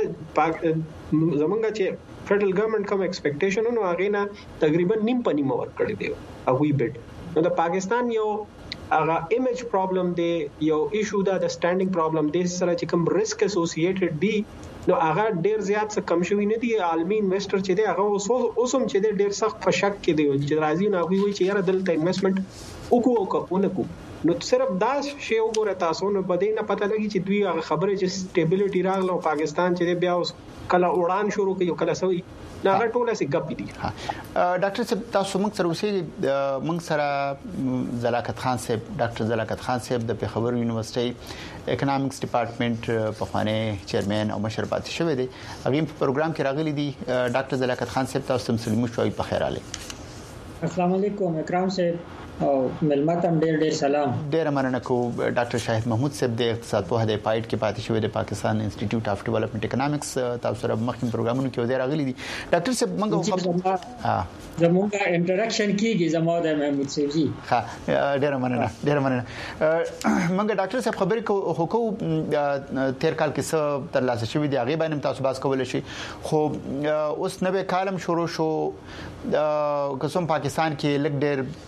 زمونږ چې فدرل ګورنمنت کوم ایکسپیکټیشن نو هغه نه تقریبا نیم پنی مو ورکړی دی او وی بیډ نو د پاکستان یو هغه ایمیج پرابلم دی یو ایشو دا د سټانډینګ پرابلم دی سره چې کوم ریسک اسوسییټډ دی نو هغه ډیر زیات څه کم شوی نه دی. عالمي انویسټر چې دی هغه اوسم چې دی ډیر سخت فشک کې دی چې راځي نه وی چې یاره دلته انویسټمنټ وکړو او نه کو نو صرف دا شی وګوره تاسو نو بده نه پته لګي چې دوی هغه خبره چې سټیبিলিټي راغله پاکستان چې بیا اوس کله اوران شروع کوي کله سوي نه هغه ټوله سي ګپ دي. ډاکټر صاحب تاسو موږ سره اوسې موږ سره زلاکت خان صاحب ډاکټر زلاکت خان صاحب د پیښور یونیورسيټي اکونومکس ډپارټمنټ په خوانه چیرمن او مشر پاتې شوی دی. هغه په پروګرام کې راغلي دي. ډاکټر زلاکت خان صاحب تاسو سلمو شوي په خیر علي. السلام علیکم اکرام صاحب او ملمتم ډېر ډېر سلام. ډېر مننه کوم ډاکټر شاهد محمود صاحب د اقتصاد په هدايه پایټ کې پاتې شوی د پاکستان انسټیټیوټ اف ډیولپمنٹ اکونومکس تاسو سره مخکې پروګرامونو کې وزیر راغلي دي. ډاکټر صاحب موږ ها زموږه انټریکشن کیږي زموږ د محمود صاحب جی ها ډېر مننه ډېر مننه. موږ ډاکټر صاحب خبرې کو هکو تیر کال کې څه تر لاسه شوی دی هغه باندې تاسو باس کولای شي خو اوس نوې کالم شروع شو قسم پاکستان کې لګ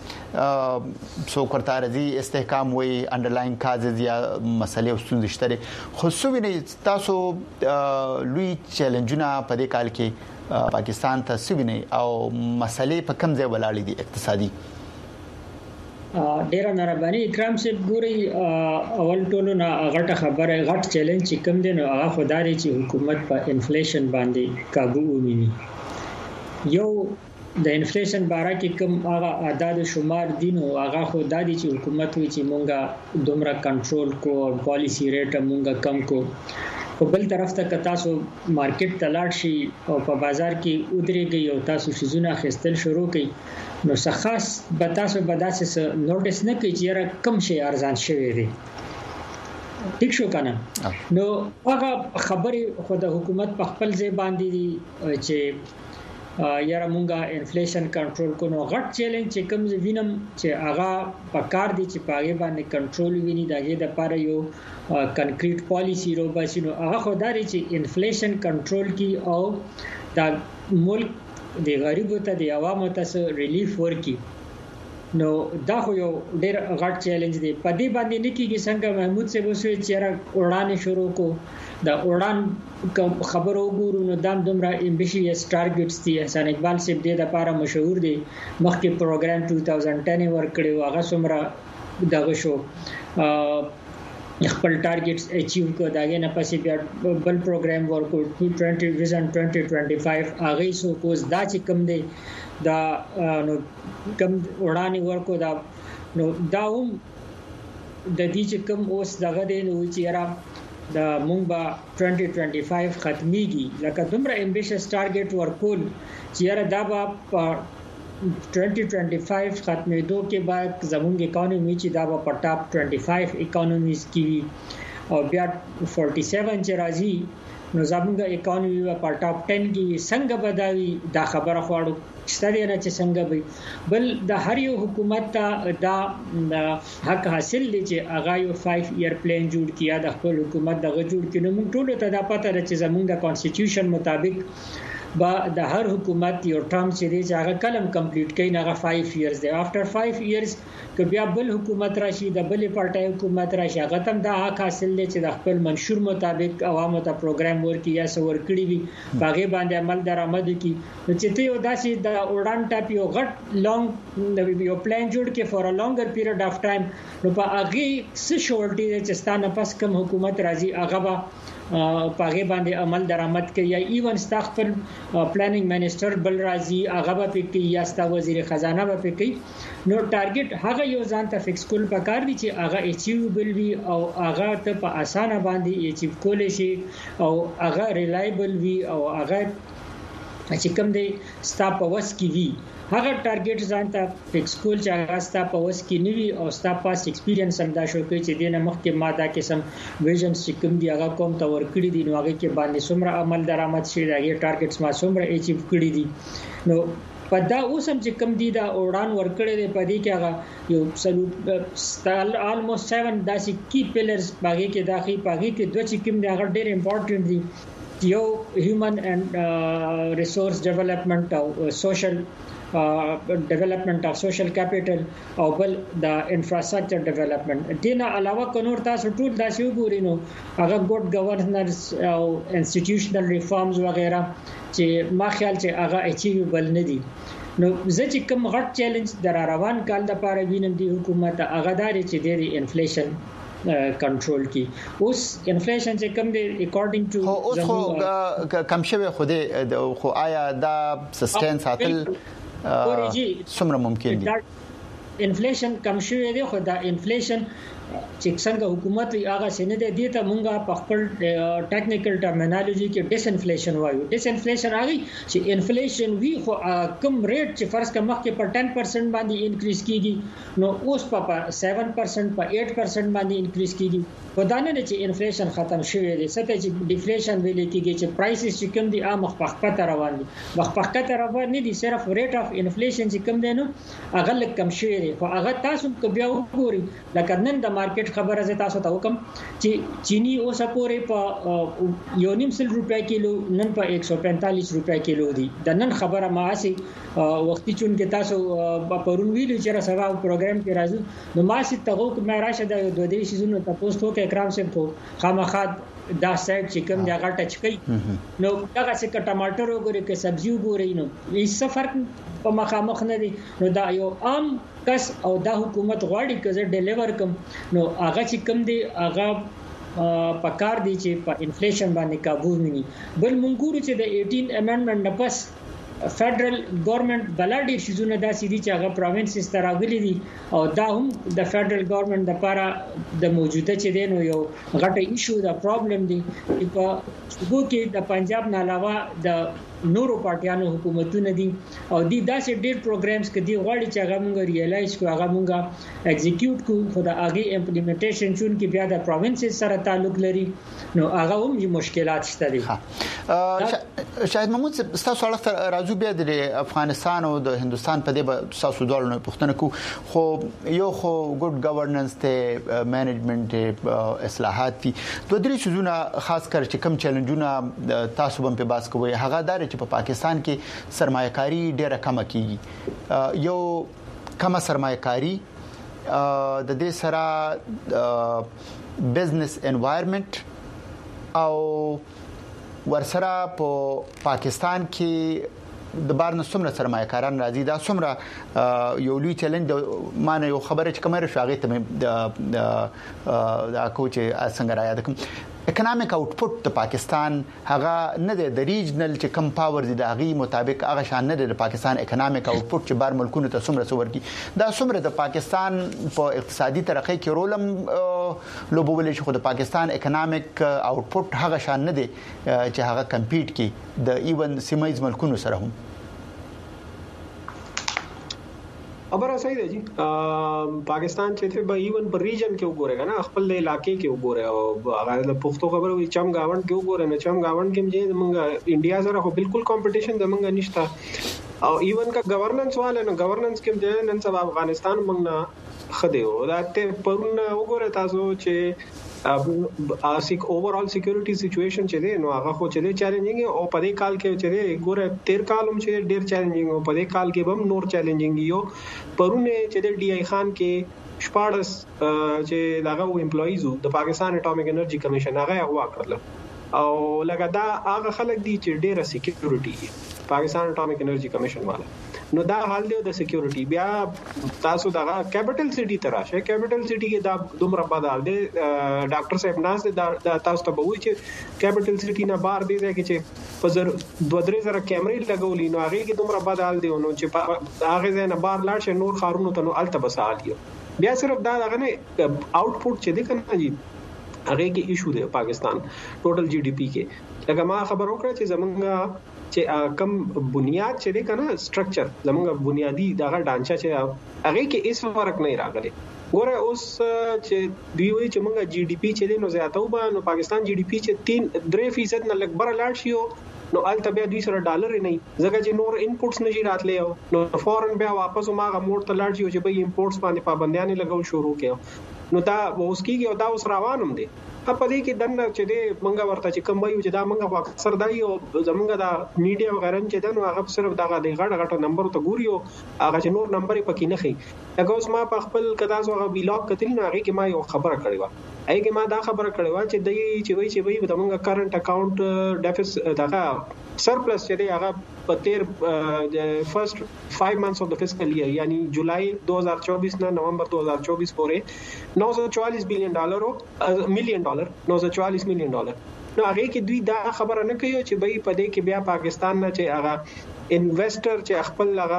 ډېر سو ورته راځي استحکام وي انډرلاین کازز یا مسلې او ستونزې شته خو څو ویني تاسو لوی چیلنجونه په دې کال کې پاکستان ته څه ویني او مسلې په کوم ځای ولاړې دي اقتصادي؟ ډیر مهرباني اکرام صاحب ګوري اول ټولو نه غټه خبره غټ چیلنج چې کوم دی نو هغه خدای چې حکومت په انفلیشن باندې قابو ومني. یو د انفلیشن باره کې کوم هغه اعداد شمار دي نو هغه خدای چې حکومت وی چې مونږه دومره کنټرول کو او پالیسی ریټ مونږه کم کو. په بل طرف ته که تاسو مارکیټ ته لاړ شي او په بازار کې ودرېږئ او تاسو شیزونه اخیستل شروع کړئ نو څه خاص به تاسو به داسې نوټس نه کوئ چې یاره کم شی ارزان شوی دی. ټیک شو کنه. نو هغه خبرې خو د حکومت په خپل ځای باندې دي چې یاره مونږه انفلیشن کنټرول کو. نو غټ چیلنج چې کوم وینم چې هغه په کار دي چې پاګې باندې کنټرول ویني دغه د لپاره یو کنکریټ پالیسی رو باسي. نو هغه خدای چې انفلیشن کنټرول کی او د ملک د غریبو ته د عوامو ته ریلیف ورکي. نو دا خو یو ډېر غټ چیلنج دی. په دې باندې نه کېږي څنګه محمود صاحب وسوي چې را وړاندې شروع کو دا وړاند خبرو وګورو نو دام دومره امبیشیس ټارګټس دي. حسن اقبال صاحب دې لپاره مشهور دی. مخکې پروګرام دوه هزار دeh ورکړی او هغه څومره دغه شو خپل ټارګټس اچیو کو. داګه نه پسې بیا بل پروګرام ورکو بیس ویژن دوه هزار پنځه هغه سو کوز دا چې کم دی دا نو کم وړاندې ورکو دا نو دا هم د دې چې کم اوس دغه دی نو چې را د مونږ با دوه هزار پنځه ختميږي لکه دومره امبیشس ټارګټ ورکول چې را دا با دوه هزار پنځه ختمېدو کې بعد زمونږ اکانومي چې دا په ټاپ پنځه اکانومیز کې او بیا سړک چې راځي نو زمونږ اکانومي په ټاپ دeh کې څنګه بداوي دا خبره خواړو ستړي نه چې څنګه به بل د هر یو حکومت ته دا حق حاصل دي چې هغه یو پنځه ایئر پلان جوړ کړي د خپل حکومت دغه جوړ کړي. نو موږ ټول ته دا پته ده چې زمونږ د کانسټیټیوشن مطابق با د هر حکومت یو ټرم چې دی هغه کلم کمپلیټ کړي نه هغه پنځه ایئرز دی. افټر پنځه ایئرز که بیا بل حکومت راشي د بل پارټي حکومت راشي هغه تم دا حق حاصل دي چې د خپل منشور مطابق عوامو ته پروګرام ورکړي یا څو ورکړي وي هغه باندې عمل درآمد کړي. نو چې ته یو داسې د وړاند ټاپ یو غټ لانګ یو پلان جوړ کړي فور ا لانګر پیریډ اف ټایم نو په هغه څه شورټي چې ستانه پس کم حکومت راځي هغه به پاګې باندې عمل درآمد کوي یا ایون استخفل پلانینګ منسٹر بل راځي هغه به پکې یا ستا وزیر خزانه به پکې. نو ټارګټ هغه یو ځان ته فکس کول پکار دي چې هغه اچیوبل وي او هغه ته په اسانه باندې اچیو کول شي او هغه ریلایبل وي او هغه چې کوم دی ستا په وس کې وي. هغه ټارګټ ځان ته فکس کول چې هغه ستا په وس کې نیوي او ستا پاس ایکسپیرینس هم دا شو کوي چې دینه مخکې ما دا قسم ویژنز چې کوم دی هغه کوم ته ورکړي دي نو هغه کې باندې څومره عمل درآمد شي دا هغه ټارګټس ما څومره اچیو کړی دي. نو په دا اوس هم چې کوم دی دا اوران ورکړي دی په دې کې هغه یو سلوټ ستال آلموست سیون داسې کی پلرز باغې کې داخلي باغې کې دوه چې کوم دی هغه ډېر امپورټنت دي. یو هیومن اینڈ ریسورس ډیولپمنٹ او سوشل ډیولپمنٹ اف سوشل کیپټل او بل د انفراستراکچر ډیولپمنٹ. دینه علاوه کنور تاسو ټول داسې وګورئ نو هغه ګډ گورننس او انسټیټیوشنل ریفارمز وغیرہ چې ما خیال چې هغه اچیوبل نه دي. نو زه چې کوم غټ چیلنج در روان کال د پاره وینم دی حکومت هغه داري چې د انفلیشن کنټرول کی. اوس انفلیشن چې کم دی اکورډینګ ټو اوس خو کم شوی خو دی خو آیا دا سسټین ساتل څومره ممکن دي؟ انفلیشن کم شوی دی خو دا انفلیشن چې څنګه حکومت هغه سینې د دې ته مونږه په خپل ټیکنیکل ټرمینالوژي کې ډیس انفلیشن وایو. ډیس انفلیشن هغه چې انفلیشن وی خو کم ریټ چې فرض کړه مخکې په دeh پرسنټ باندې انکریز کیږي نو اوس په سیون پرسنټ په اټ پرسنټ باندې انکریز کیږي. په دانه نه چې انفلیشن ختم شوی دی څه چې ډیفلیشن ویل کیږي چې پرایسز چې کوم دي عام مخفقه روان دي مخفقه روان نه دي صرف ریټ اف انفلیشن چې کوم دی نو هغه کم شوی دی. خو هغه تاسو کو بیا وګورئ لکه نن د مارکیټ خبره زه تاسو ته وکم چې چینی اوس پورې په یو نیم سل روپیا کیلو نن په یک سو پینتالیس روپیا کیلو دی. د نن خبره ماسي وختي چون کې تاسو پرون ویلو چې را سبا پروګرام کې راځو نو ماسي ته وګ مې راشه د دوه دې شیزونو تاسو ته اکرام صاحب کو خامخا دا سایت چې کوم دی هغه ټچ کوي نو هغه څه ک ټماټر وګورئ ک سبزی وګورئ نو هیڅ فرق په مخامخ نه دی. نو دا یو عام کس او دا حکومت غواړي چې ډیلیور کم نو هغه چې کم دی هغه پکار دی چې په انفلیشن باندې قابو ونی بل مونږ چې د eighteen امندمنت نه پس فدرل ګورنمنت بلډي شیزونه د سيدي چې هغه پروینسز تراغلي دي او دا هم د فدرل ګورنمنت لپاره د موجوده چې دین یو غټه ایشو دا پرابلم دي په صوبو کې د پنجاب نه علاوه د نورو پارټیانو حکومتونه دي او دي داسې ډېر پروګرامز کې دي غواړي چې هغه مونږ ریالایز کوو هغه مونږه ایگزیکیوټ کوو خو د هغه امپلیمنټیشن چون کې بیا د پروینسز سره تعلق لري نو هغه هم مشکلات شته دي. شاهد محمود تاسو اړه راځو بیا د افغانستان او د هندستان په دې تاسو ډول پوښتنه کو خو یو خو ګډ ګورننس ته منیجمنت اصلاحات دي دوه درې شزونه خاص کر چې کم چیلنجونه تاسو هم په باس کوي هغه دار چې په پاکستان کې سرمایه‌کاري ډېره کم کیږي یو کم سرمایه‌کاري د دې سره بزنس انوایرنمنت او ورسره په پاکستان کې د بارنه څومره سرمایه‌کاران راځي دا څومره یو لوی چیلنج معنی یو خبره چې کومه شاغې ته د د کوچ څنګه را یاد کوم اکونومیک اوټپوټ د پاکستان هغه نه د ریجنل چې کم پاور دي د هغه مطابق هغه شان نه د پاکستان اکونومیک اوټپوټ چې بار ملکونو ته څومره څور کی دا څومره د پاکستان په اقتصادي ترقۍ کې رولم لوبول شي خو د پاکستان اکونومیک اوټپوټ هغه شان نه دي چې هغه کمپیټ کی د ایون سیمایز ملکونو سره هم خبره صحیح ده جی پاکستان چې ته به ایون پر ریجن کې وګورئ کنه خپل علاقې کې وګورئ او هغه د پښتو خبره وي چم گاوند کې وګورئ نه چم گاوند کې چې موږ انډیا سره خو بالکل کمپټیشن د موږ نشته او ایون کا گورننس والا نو گورننس کې د نن سبا افغانستان موږ خدي او دا ته پرون وګورئ تاسو چې اسیک اوورال سکیورټي سچويشن چې دی نو هغه خو چې دی چیلنجینګ او په دې کال کې چې دی ګوره تیر کالم چې ډیر چیلنجینګ او په دې کال کې هم نور چیلنجینګ یو پرونه چې دی ډي آی خان کې شپارس چې دغه امپلویزو د پاکستان اټومیک انرژي کمیشن هغه هوا کړل او لکه دا هغه خلک دي چې ډیره سکیورټي پاکستان اټومیک انرژي کمیشن والا نو دا حال دی د سکیورټي بیا تاسو دغه کیپټل سټي تراشه کیپټل سټي کې دا دومره بدل دی ډاکټر صاحب ناز دا تاسو ته وایي چې کیپټل سټي نه بار دی چې په زر دوه درې زره کیمرې لګولې نو هغه کې دومره بدل دی نو چې هغه نه بار لاړ شي نور خارونو ته نو الته بسالیو بیا صرف دا دغه نه آوټپوټ چې دی کنه جی هغه کې ایشو دی پاکستان ټوټل جی ډي پی کې لکه ما خبر وکړه چې زمونږ چې کم بنیاد چې دی کنه سټرکچر زمونږ بنیادی دغه ډانچا چې هغه کې هیڅ فرق نه راغلی ګوره اوس چې دوی وایي چې موږ جی ډي پی چې دی نو زیاتو به نو پاکستان جی ډي پی چې تین درې فیصد نه لګ بره لاړ شي نو الته بیا دوی سره ډالر نه ځکه چې نور انپوټس نشي راتلې نو فورن بیا واپس ما موږ ته لاړ شي چې به امپورټس باندې پابندیاں لګول شروع کړي نو دا اوس کېږي او دا اوس روانم دي په دې کې دنه چې دی منګه ورته چې کوم وایو چې دا منګه اکثر دی او زمونږ دا میډیا وغیرہ چې دنه هغه صرف دغه د غټ غټ نمبر ته ګوري او هغه چې نور نمبر پکې نه خي هغه اوس ما په خپل کدا سو هغه ویلاګ کتل نه هغه کې ما یو خبره کړې و هغه کې ما دا خبره کړې و چې دی چې وایي چې وایي زمونږ کرنٹ اکاؤنٹ ډیفیس دغه سرپلس چې دی هغه په تیر فرست five months of the fiscal year یعنی جولای دو ہزار چوبیس نه نومبر دو ہزار چوبیس پورې نو سو چوالیس بلین ډالر میلیون ډالر نو سو چوالیس میلیون ډالر نو هغه کې دوی دا خبره نه کوي چې بای په دې کې بیا پاکستان نه چې هغه انویسټر چې خپل هغه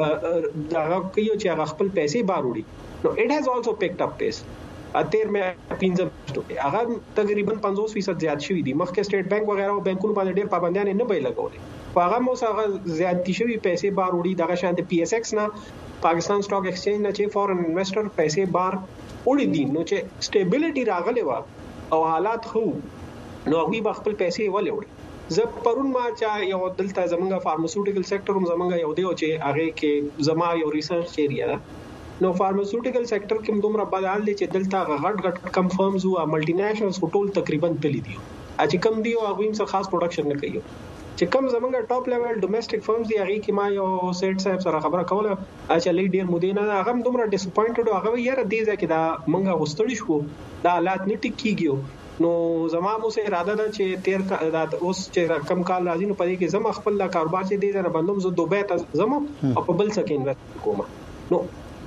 هغه کوي چې هغه خپل پیسې باروړي نو اټ هاز السو پیکډ اپ پیس اتیر مې پینځه هغه تقریبا پنځوس فیصد زیات شوی دی مخکې سټیټ بانک وغیرہ او بانکونو باندې ډېر پابندیاں نه به لګولې هغه مو څنګه زیات شوی پیسې بار وړي دغه شانت پی ایس ایکس نه پاکستان سٹاک ایکسچینج نه چې فورن انویسټر پیسې بار وړي دي نو چې سټیبিলিټي راغله وا او حالات خو نو هغه خپل پیسې ولې وړي زه پرون ما چې یو دلته زمونږ فارماسیوټیکل سېکټر هم زمونږ یو دی چې هغه کې زما یو ریسرچ ایریا ده نو فارماسیوټیکل سېکټر کې دومره بدل دي چې دلته غټ غټ کم فرمز او ملټي نېشنلز ټول تقریبا تللی دي چې کم دی او هغه هم خاص پروډکشن نه کوي چې کم زمونږ ټاپ لیول ډومېسټک فرمز دی هغه کې ما یو سیټ صاحب سره خبره کوله چې لې ډیر مودې نه هغه دومره ډیسپوینټډ هغه یې دی ځکه دا مونږه وستړی شو دا حالات نه ټیک کیږي نو زما مو سه اراده ده چې تیر اوس چې کم کال راځي نو پدې کې زما خپل کاروبار چې دی زره بندوم زه دوبه ته زما او په بل څه کې انویسټ کوم نو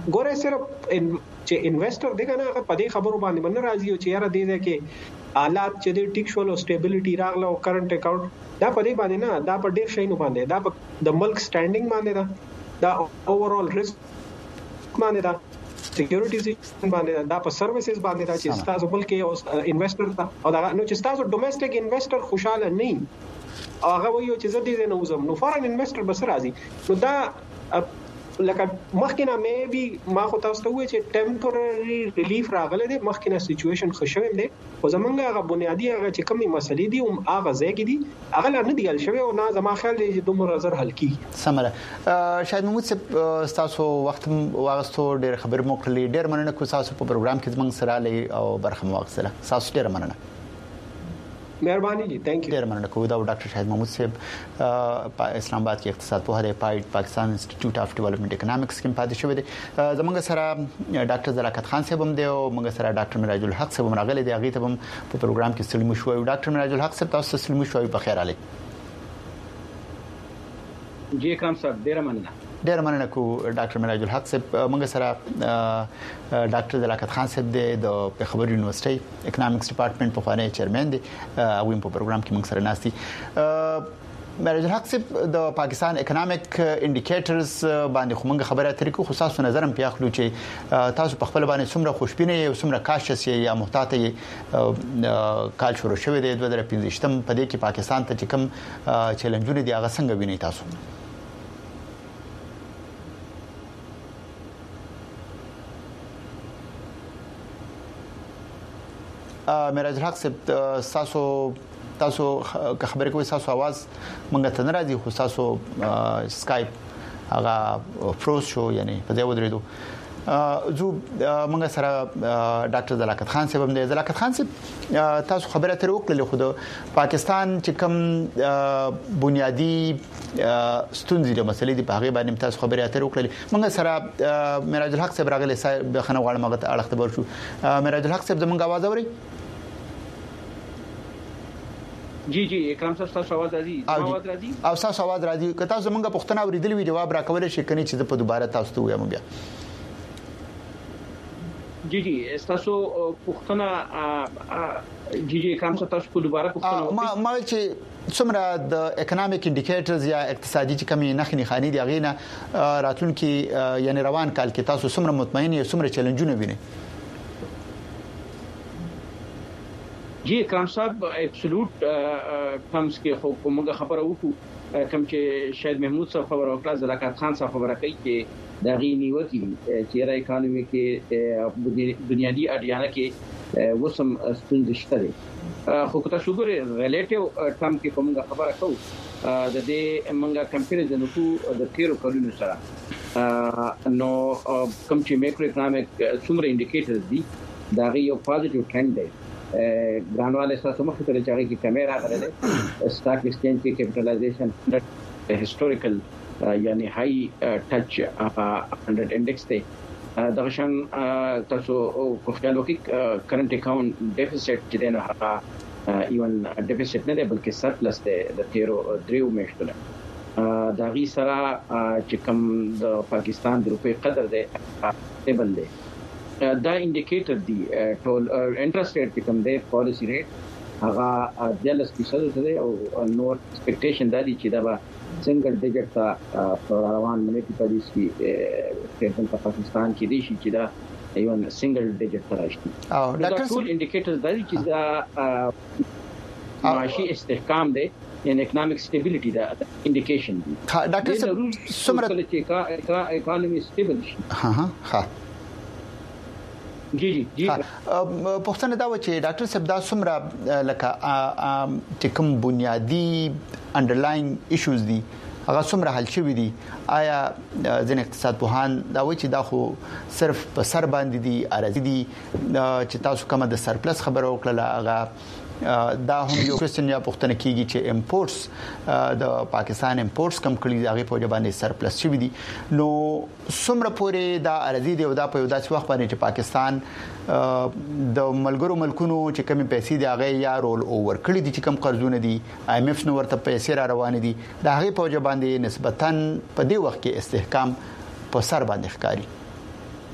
ګوره صرف چې انویسټر دی کنه هغه په دې خبرو باندې باندې راځي او چې یاره دی ده کې حالات چې د ټیک شول او سټیبিলিټي راغله او کرنٹ اکاؤنٹ دا په دې باندې نه دا په ډیر شي نه باندې دا په د ملک سټانډینګ باندې دا دا اوورال ریسک باندې دا سکیورټیز باندې دا په سرویسز باندې دا چې تاسو بل کې او انویسټر تا او دا نو چې تاسو ډومېسټک انویسټر خوشاله نه هغه وایي چې زه دې نه وزم نو فارن انویسټر بس راځي نو دا لکه مخکینه مې بي ما خو تاسو ته وایي چې ټمپورري ریلیف راغله دي مخکینه سچويشن خوشوم دي او زمونږ هغه بنیادی هغه چې کومي مسلې دي او هغه ځای کې دي هغه نه دی حل شوی او نه زما خیال دی چې دومره زر حل کی سمره شاید محمود صاحب تاسو وخت واغستو ډېر خبر مو کړلی ډېر مننه کو تاسو په پروګرام کې زمونږ سره لې او برخه مو واغسله تاسو ډېر مننه مهرباني دي ثانک یو ډیر مننه کوم دا ډاکټر شاهد محمود صاحب په اسلام آباد کې اقتصاد په هره پایټ پاکستان انسټیټیوټ اف ډیولپمنٹ اکونومکس کې پاتې شوی دی زموږ سره ډاکټر زلاکت خان صاحب هم دی او موږ سره ډاکټر مراج الحق صاحب هم راغلي دی هغه ته هم په پروګرام کې سلیم شو او ډاکټر مراج الحق صاحب تاسو سلیم شو په خیر علي جی اکرام صاحب ډیر مننه ډیر مننه کو ډاکټر مراج الحق صاحب موږ سره ډاکټر زلاکت خان صاحب د خبر یونیورسيټي اکونومکس ډپارټمنټ په خوانه چیرمن دی او په پروګرام کې موږ سره ناشتي مراج الحق صاحب د پاکستان اکونومیک انډیکیټرز باندې خو موږ خبره ترې کو خصوصا نظرم پیاخلو چې تاسو په خپل باندې څومره خوشبینه او څومره کاشس یا محتاط کال شروع شوی دی د دوه هزار پنځه په دې کې پاکستان ته چې کوم چیلنجونه دي هغه څنګه ویني تاسو مراج الحق صاحب تاسو تاسو خبرې کوي تاسو आवाज مونږ ته نه راځي خو تاسو سکایپ هغه فروز شو یعنی په دې ودرېدو زو مونږ سره ډاکټر زلاکت خان صاحب هم دی زلاکت خان صاحب تاسو خبره تر وکړه خو د پاکستان چې کوم بنیادی ستونزې د مسلې د باغې باندې تاسو خبره تر وکړه مونږ سره مراج الحق صاحب راغلی بخنه غواړم هغه اړه خبر شو مراج الحق صاحب زمونږ आवाज اوري جی جی اکرام صاحب تاسو आवाज راځي आवाज راځي او تاسو आवाज راځي که تاسو زمونږ پښتنه اوریدل وی جواب راکول شي کني چې په دوباره تاسو ته وایم بیا جی جی تاسو پښتنه جی جی اکرام صاحب تاسو په دوباره پښتنه ما ما چې څومره د اکونومیک انډیکیټرز یا اقتصادي چې کمی نخني خاني دی غینه راتلونکي یعنی روان کال کې تاسو څومره مطمئن یې څومره چیلنجونه ویني جی اکرام صاحب ابسولوټ کمس کې خو کومه خبره وکړو کوم چې شاید محمود صاحب خبر وکړه زلاکت خان صاحب خبره کوي چې د غینی وتی چې را اکانومي کې بنیادی اړیانه کې وسم ستونزې شته خو که تاسو ګورئ ریلیټیو ټرم کې کومه خبره کوو د دې منګه کمپیریزن وکړو د تیرو کلونو سره نو کوم چې میکرو اکونومیک څومره انډیکیټرز دي دا یو پوزټیو ټرند دی ګرانواله تاسو مخ ته راځي چې کیمرا غره سٹاک ایکسچینج کې کیپټلایزیشن هیسټوریکل یعنی های ټچ هنډرډ انډیکس ته د غشن تاسو په خیال وکړئ کرنٹ اکاؤنٹ ډیفیسټ چې دی نو هغه ایون ډیفیسټ نه دی بلکې سرپلس دی د تیرو دریو میاشتو دا غي سره چې کوم د پاکستان د روپې قدر دی ټیبل دی دا انډیکیټر دی ټول انټرست ریټ کوم دی پالیسی ریټ هغه دلس فیصد دی او نو ایکسپیکټیشن دا دی چې دا به سنگل ډیجټ ته روان منیټي پالیسی په پاکستان کې دی چې دا ایون سنگل ډیجټ ته راشي او ډاکټر ټول انډیکیټرز دا دی چې دا معاشي استحکام دی ان اکونومیک سټیبিলিټي دا انډیکیشن دی ډاکټر صاحب سمره چې اکانومي سټیبل شي ها ها جی جی جی پښتنه دا و چې ډاکټر صاحب دا سمره لکه چې کوم بنیادی انډرلاین ایشوز دي هغه څومره حل شوی دي آیا ځین اقتصاد پوهان دا وایي چې دا خو صرف په سر باندې دي ارزي دي چې تاسو کومه د سرپلس خبره وکړه هغه دا هم یو کوېسچن یا پوښتنه کیږي چې امپورټس د پاکستان امپورټس کم کړي هغه په باندې سرپلس شوی دي نو څومره پورې دا ارزي دی او دا په داسې وخت باندې چې پاکستان د ملګرو ملکونو چې کمی پیسې دی هغه یا رول اوور کړي دي چې کم قرضونه دي آی ایم ایف نو ورته پیسې را روان دي دا هغه په باندې نسبتاً په دې وخت کې استحکام په سر باندې ښکاری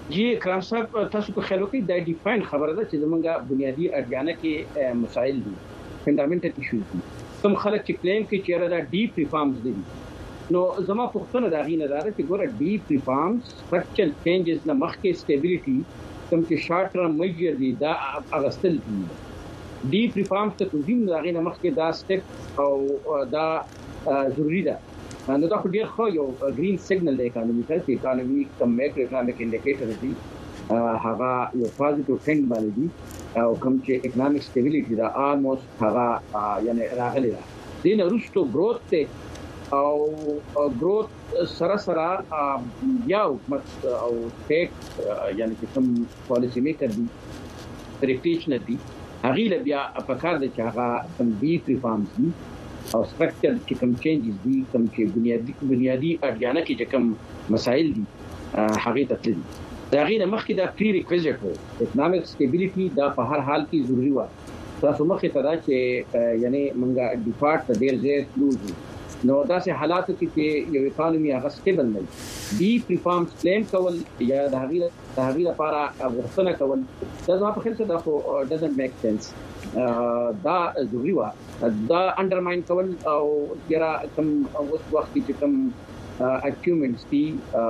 جی کرام صاحب تاسو په خیال کې د ډیفاین خبره ده چې زمونږه بنیادی اډیانه کې مسائل دي فندامنټل ایشوز دي کوم خلک چې کلیم کوي چې دا ډیپ ریفارمز دي نو زما پوښتنه دا غي نه ده چې ګوره ډیپ ریفارمز سټرکچرل چینجز نه مخکې سټیبিলিټي کوم چې شارټ ټرم میجر دي دا اغستل دي ډیپ ریفارمز ته کوم دا غي نه مخکې دا سټیپ او دا ضروری ده نو دا خو ډیر خو یو گرین سیګنل د اکانومي کې اکانومي کوم میکرو اکانومیک انډیکیټر دي هغه یو پوزټیو ټرند باندې دي او کوم چې اکانومیک سټیبিলিټي دا آلموست هغه یعنی راغلی ده دین وروسته گروث ته او گروث سره سره یا حکومت او ټیک یعنی کوم پالیسی میکر دي پریکټیشنر دي هغه بیا په کار دي چې هغه کوم ډیپ ریفارمز دي او سټرکچر چې کوم چینجز دي کوم چې بنیادی بنیادی اډیانه کې چې کوم مسائل دي هغه ته تللی دا غیر مخکې دا پری ریکویزټ وو اکونومیک سټیبিলিټي دا په هر حال کې ضروری و تاسو مخکې ته دا چې یعنی مونږه ډیفالټ ډیر زیات لوز نو دا سه حالات کې چې یو اکانومي هغه سټیبل نه دی ریفارمز کلیم کول یا د هغه د هغه لپاره غوښتنه کول دا زما په خیال څه دا خو ډزنټ میک سنس دا ضروری و دا انډرماین کول او یرا کوم اوس وخت کې کوم اچیومنټس دي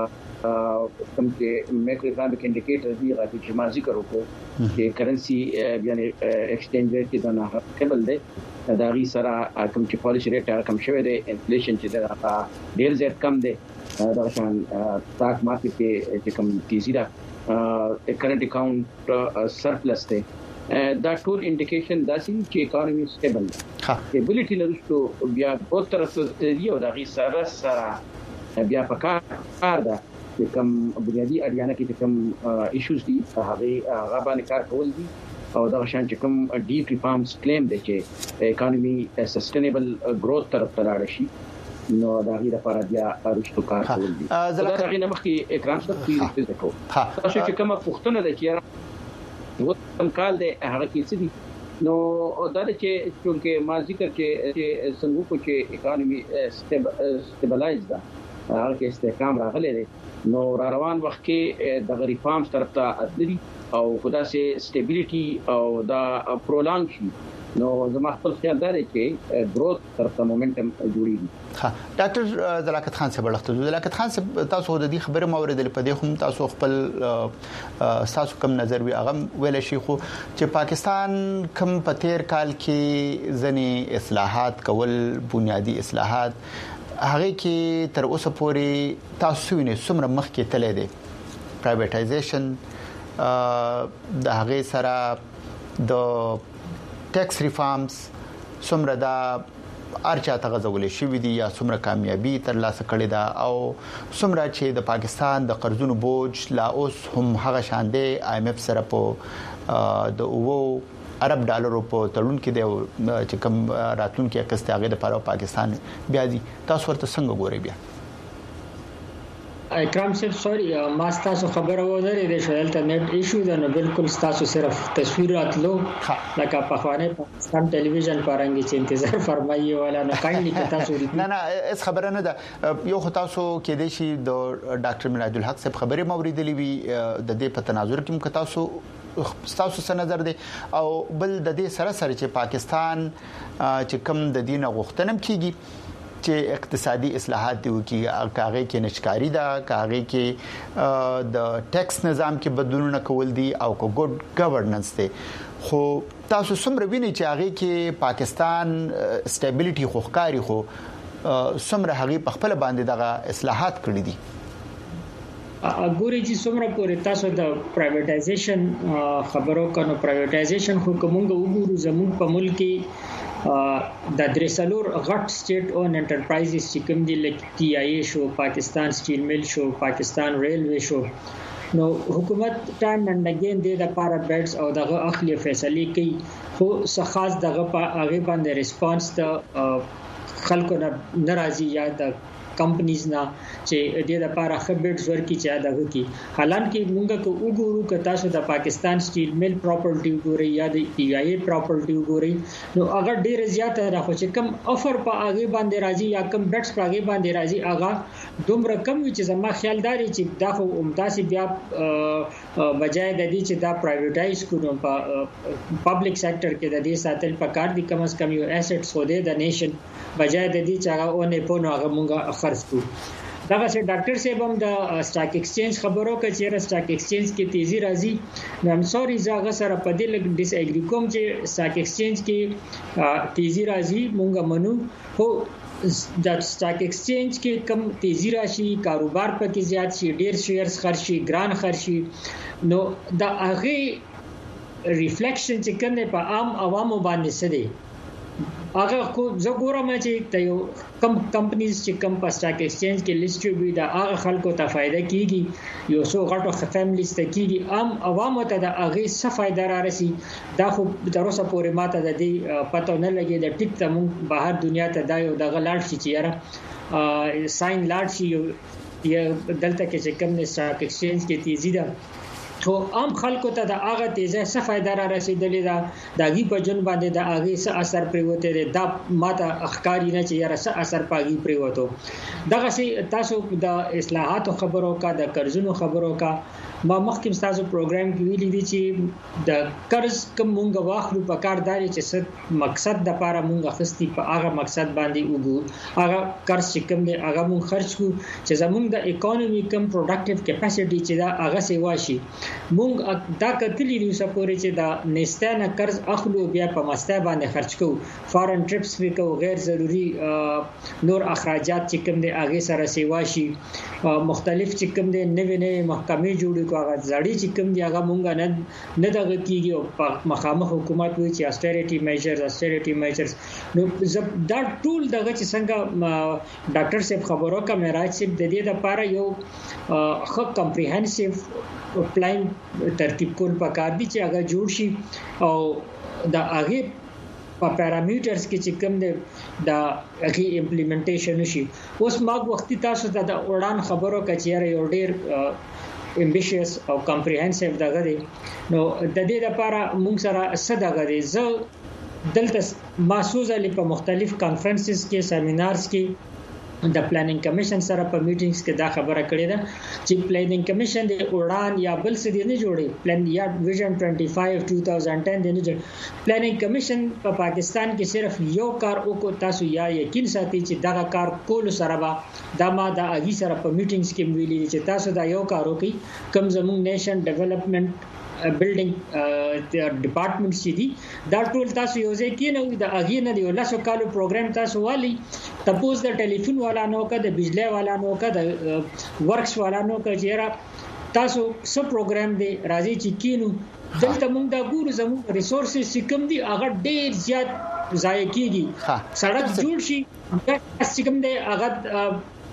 کوم چې میکرو اکونومیک انډیکیټر دي راځي چې ما ذکر وکړو چې کرنسی یعنی ایکسچینج ریټ کې دا نه قبل دی دا غي سره کوم چې پالیسی ریټ کم شوی دی انفلیشن چې دا ډیر زیات کم دی دا شان سٹاک مارکیټ کې چې کوم تیزی دا کرنٹ اکاؤنٹ سرپلس دی دا ټول انډیکیشن دا چې اکانومي سټیبل ده سټیبিলিټي لرسته بیا په طرف یو د غي سره سره بیا په کار ده چې کوم بنیادی اډیانه کې کوم ایشوز دي هغه هغه باندې کار کول دي او دا شان چې کوم ډیپ ریفارمز کلیم دي چې اکانومي سستینبل گروث طرف ته لاړ شي نو دا غي لپاره بیا ارشتو کار کول دي دا غي نه مخکې اکرام څه پیری څه کو تاسو چې کومه پوښتنه ده چې وطن کال دے هغه کې څه دي نو دا چې چې ما ذکر چې څنګه کو چې اکانومي سټیبلایز ده هغه کې استحکام راغلی دی نو را روان وخت کې د ریفارمز طرف ته اتلري او خدا سي سټیبিলিټي او دا پرولانګ شي نو زما خپل خیال دا دی چې گروث طرف ته مومنټم جوړیږي ها ډاکټر زلاکت خان صاحب لخت زلاکت خان صاحب تاسو د دې خبره مورد په دې هم تاسو خپل تاسو کوم نظر وی هغه ویل شي خو چې پاکستان کوم په تیر کال کې ځنی اصلاحات کول بنیادی اصلاحات هغه کې تر اوسه پورې تاسو نه څومره مخ کې تللی دی پرایویټایزیشن د هغه سره د ټیکس ریفارمز څومره دا ارچا تغزولې شوې دي یا څومره کامیابی تر لاسه کړې ده او څومره چې د پاکستان د قرضونو بوج لا اوس هم هغه شان دی آی ایم ایف سره په د اوو عرب ډالرو په تړون کې دی چې کوم راتلونکي اقتصادي هغه د لپاره پاکستان بیا دي تاسو ورته څنګه ګورئ بیا اکرام صاحب سوري ما تاسو خبره ودرې د شلته نت ایشو ده نو بالکل تاسو صرف تصویر راتلو لکه په خوانه پاکستان ټلویزیون پرانګي چې انتظار فرمایي ولا نو کایندلی تاسو نه نه اس خبره نه ده یو خو تاسو کې د شي د ډاکټر میراج الحق صاحب خبره موریدلې وی د دې په تناظر کې م تاسو تاسو څه نظر دی او بل د دې سره سره چې پاکستان چې کم د دینه غوښتنم کیږي چې اقتصادي اصلاحات دی کی کاغه کې نشکاری ده کاغه کې د ټیکس نظام کې بدلونونه کول دي او کو ګډ گورننس دی خو تاسو څومره وینئ چې هغه کې پاکستان سټیبিলিټي خوخکاری خو څومره هغه په خپل باندې دغه اصلاحات کړی دي اګوري چې څومره پورې تاسو د پرایویټایزیشن خبرو کنو پرایویټایزیشن خو کومه وګورو زموږ په ملک کې د درسلور غټ سټیټ اون انټرپرایزز چې کوم دي لکه ټي آی اي شو پاکستان سټیل مل شو پاکستان ریلوي شو نو حکومت ټایم اند اگین د لپاره بیډز او دغه اخلي فیصله کوي خو څه خاص دغه په هغه باندې ریسپانس ته خلکو نه ناراضي یا د کمپنیز نه چې د لپاره خبرز ورکی چې دا وکي حالانکه موږ کو وګورو ک تاسو د پاکستان سټیل میل پراپرټي وګورئ یا د پی آی ای پراپرټي وګورئ نو هغه ډیر زیات راخو چې کم افر په هغه باندې راځي یا کم بټس په هغه باندې راځي هغه دومره کم وي چې زما خیال داري چې دا خو عمداسي بیا بجای د دې چې دا پرایویټایز کړو په پبلک سېکټر کې د دې ساتل پکار دي کم از کم یو اسټس خو دې د نیشن بجای د دې چې هغه اونې په نو هغه مونږه خرڅ کړو دا چې ډاکټر صاحب هم د سٹاک ایکسچینج خبرو کې چې سٹاک ایکسچینج کې تیزی راځي نو ام سوري زغه سره په دې لګ ډیس اګری کوم چې سٹاک ایکسچینج کې تیزی راځي مونږه منو هو د سٹاک ایکسچینج کې کم تیزی راشي کاروبار پکې زیات شي ډیر شیرز خرشي ګران خرشي نو د هغه ریفلیکشن چې کنه په عام عوامو باندې سدي هغه کو زه ګورم چې ته یو کم کمپنیز چې کم په سٹاک ایکسچینج کې لیست وي دا هغه خلکو ته فائدہ کیږي یو څو غټو فیملیز ته کیږي عام عوامو ته د هغه څه فائدہ را رسي دا خو تر اوسه پورې ماته د دې پته نه لګي د ټیک ته مونږ بهر دنیا ته دا یو د غلاړ شي چې یاره ساين لاړ شي یا دلته کې چې کم نه سٹاک ایکسچینج کې تیزی ده خو عام خلکو ته د هغه تیزه څه فائدہ را رسیدلې ده داغي په جون باندې د هغه څه اثر پریوته ده دا ماته اخکاری نه چې یاره څه اثر پاږي پریوته دغه سي تاسو د اصلاحات خبرو کا د قرضونو خبرو کا ما مخکې تاسو پروګرام کې ویلي دي چې د قرض کوم مونږ واخلو په کارداري چې مقصد د لپاره مونږ خستي په هغه مقصد باندې وګو هغه قرض چې کوم دی هغه مونږ خرج کو چې زمونږ د اکانومي کم پروډکټیو کیپاسټي چې دا هغه سی واشي مونږ دا کتلی دی سپوري چې دا نستانه قرض اخلو بیا په مسته باندې خرج کو فارن ټریپس وکړو غیر ضروری نور اخراجات چې کوم دی هغه سره سی واشي مختلف چې کوم دی نوې نوې محکمې جوړې کو هغه ځړې چې کوم دی هغه مونږ نه نه دغه کیږي او په مخامخ حکومت وی چې استریټي میجرز استریټي میجرز نو دا ټول دغه چې څنګه ډاکټر صاحب خبرو کا معراج صاحب د دې لپاره یو خو کمپریهنسیو پلان ترتیب کول پکار دي چې هغه جوړ شي او د هغه په پارامټرز کې چې کوم دی دا هغه امپلیمنټیشن شي اوس ماګ وختي تاسو ته د اوران خبرو کچېره یو ډیر امبیشیس او کمپریهنسیو دغه دی نو د دې لپاره موږ سره صدقه دی زه دلته محسوسه لپاره مختلف کانفرنسز کې سیمینارز کې د پلانینګ کمیشن سره په میټینګز کې دا خبره کړې ده چې پلانینګ کمیشن د اوران یا بل څه دی نه جوړي پلان یا ویژن پنځه پنځه دو هزار دس دی نه جوړي پلانینګ کمیشن په پاکستان کې صرف یو کار وکړو تاسو یا یقین ساتي چې دا کار کول سره به دا ما د اږي سره په میټینګز کې ویلي چې تاسو دا یو کار وکړي کم زموږ نیشن ډیولپمنٹ بلډینګ ډپارټمنټ چې دي دا ټول تاسو یو ځای کې نه د اږي نه دی ولاسو کالو پروګرام تاسو والی تپوس د ټلیفون والا نو کا د بجلی والا نو کا د ورکس والا نو کا چیرې تاسو سب پروګرام دی راځي چې کینو دلته موږ دا ګورو زموږ ریسورسز کوم دي هغه ډیر زیات ضایع کیږي سړک جوړ شي چې کوم دی هغه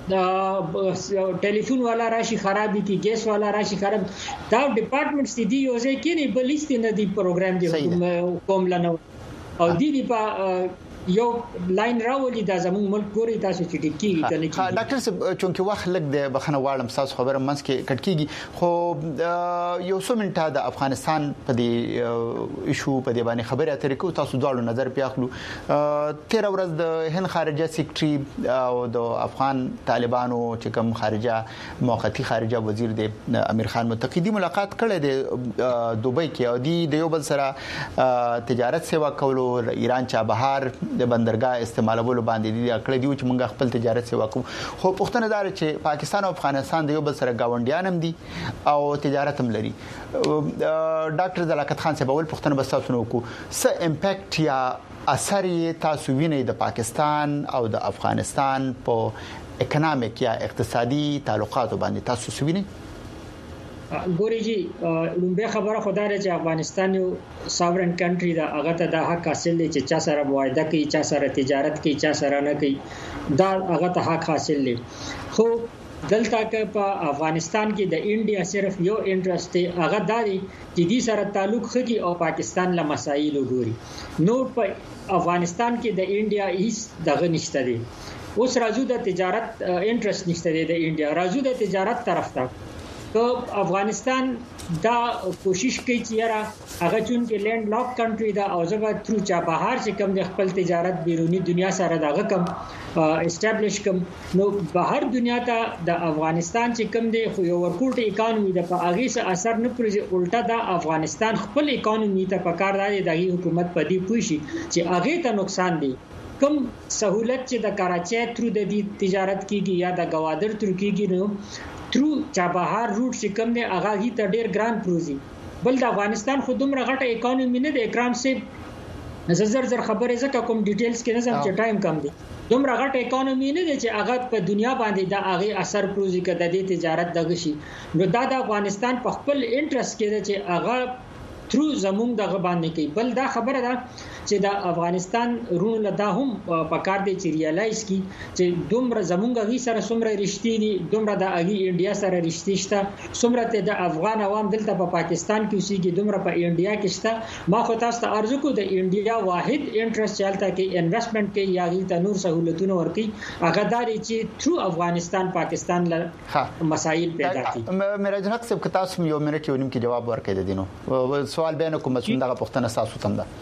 ټلیفون والا راشي خرابې کی ګیس والا راشي خراب دا ډپارټمنټس دي یو ځای کې نه بلست نه دی پروګرام دی کوم لنو او دي دی په یو لاین راولي د زموږ ملک پورې تاسو چې ټکی کنه کی ډاکټر صاحب چونکی وخت لګ د بخنه واړم تاسو خبره منځ کې کټ کیږي خو یو څو منټه د افغانستان په دې ایشو په دې باندې خبره اترې کو تاسو ډول نظر پیاخلو تیر ورځ د هند خارجه سیکریټري او د افغان طالبانو چې کوم خارجه موقتی خارجه وزیر دی امیر خان متقی دی ملاقات کړې د دوبۍ کې او دی د یو بل سره تجارت سیوا کولو ایران چابهار د بندرګاه استعمالولو باندې دي کړی دی چې موږ خپل تجارت سیوا کوو خو پښتنه دار چې پاکستان او افغانستان د یو بل سره گاونډیان هم دي او تجارت هم لري ډاکټر زلاکت خان صاحب اول پښتنه بس تاسو نو کو څه امپیکټ یا اثر تاسو وینئ د پاکستان او د افغانستان په اکونومیک یا اقتصادي تعلقاتو باندې تاسو سوینئ ګوري جی لومبه خبره خدای چې افغانستان یو ساورن کنټری دا هغه ته د حق حاصل دي چې چا سره معاهده کوي چا سره تجارت کوي چا سره نه کوي دا هغه ته حق حاصل دي خو دلته کې په افغانستان کې د انډیا صرف یو انټرست دی هغه داري چې دې سره تعلق خږي او پاکستان له مسایل وګوري نو په افغانستان کې د انډیا هیڅ دغه نشته دی اوس راځو د تجارت انټرست نشته د انډیا، راځو د تجارت طرف ته. که افغانستان دا کوشش کوي چې یاره هغه چون کې لینډ لاک کنټری دا او زبا تھرو چا بهر چې کم د خپل تجارت بیرونی دنیا سره دغه کم اسټابلیش کم، نو بهر دنیا ته د افغانستان چې کم دی خو یو ورکوټ اکانومي د په هغه سره اثر نه پرځي، الټا د افغانستان خپل اکانومي ته پکار دی د حکومت په دې پوښي چې هغه ته نقصان دی. کم سہولت چې د کراچۍ تھرو د دې تجارت کیږي یا د گوادر تھرو کیږي نو تھرو چابهار روټ چې کوم دی هغه هی ته ډیر ګران پروزي. بل د افغانستان خو دومره غټه اکانومي نه د اکرام سي زر زر خبره زکه کوم ډیټیلز کې نظم چې ټایم کم دی، دومره غټه اکانومي نه دی چې هغه په دنیا باندې د هغه اثر پروزي کده د تجارت دغه شي. نو دا د افغانستان په خپل انټرست کې دی چې هغه تھرو زمونږ دغه باندې کوي. بل دا خبره ده چې د افغانستان رونو لدا هم پکار دی چې ریالایز کی چې دومره زمونږ غي سره څومره رښتې دي، دومره د اغي انډیا سره رښتې شته، څومره ته د افغان عوام دلته په پاکستان کې اوسېږي دومره په انډیا کې شته. ما خو تاسو ته ارزو کو د انډیا واحد انټرست چلته کې انویسټمنٹ کې یا غي ته نور سہولتونه ورکي، هغه داري چې تھرو افغانستان پاکستان له مسایل پیدا کړي. میراج حق صاحب که تاسو یو منټ یو نیم کې جواب ورکړئ د دینو سوال بیان کوم چې دغه پښتنه تاسو تم ده.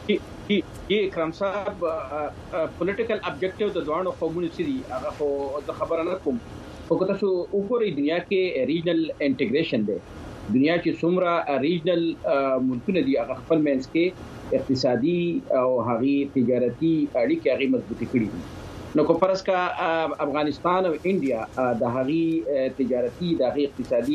یہ اکرام صاحب پولیټیکل ابجیکټیو د دوانو قومونو سری هغه خو د خبره نه کوم، خو که تاسو وګورئ دنیا کې ریجنل انټیګریشن دی، دنیا کې څومره ریجنل ملکونه دي هغه خپل منځ کې اقتصادي او هغه تجارتي اړیکې هغه مضبوطې کړې دي. نو کو پرس کا افغانستان او انډیا د هغه تجارتي د هغه اقتصادي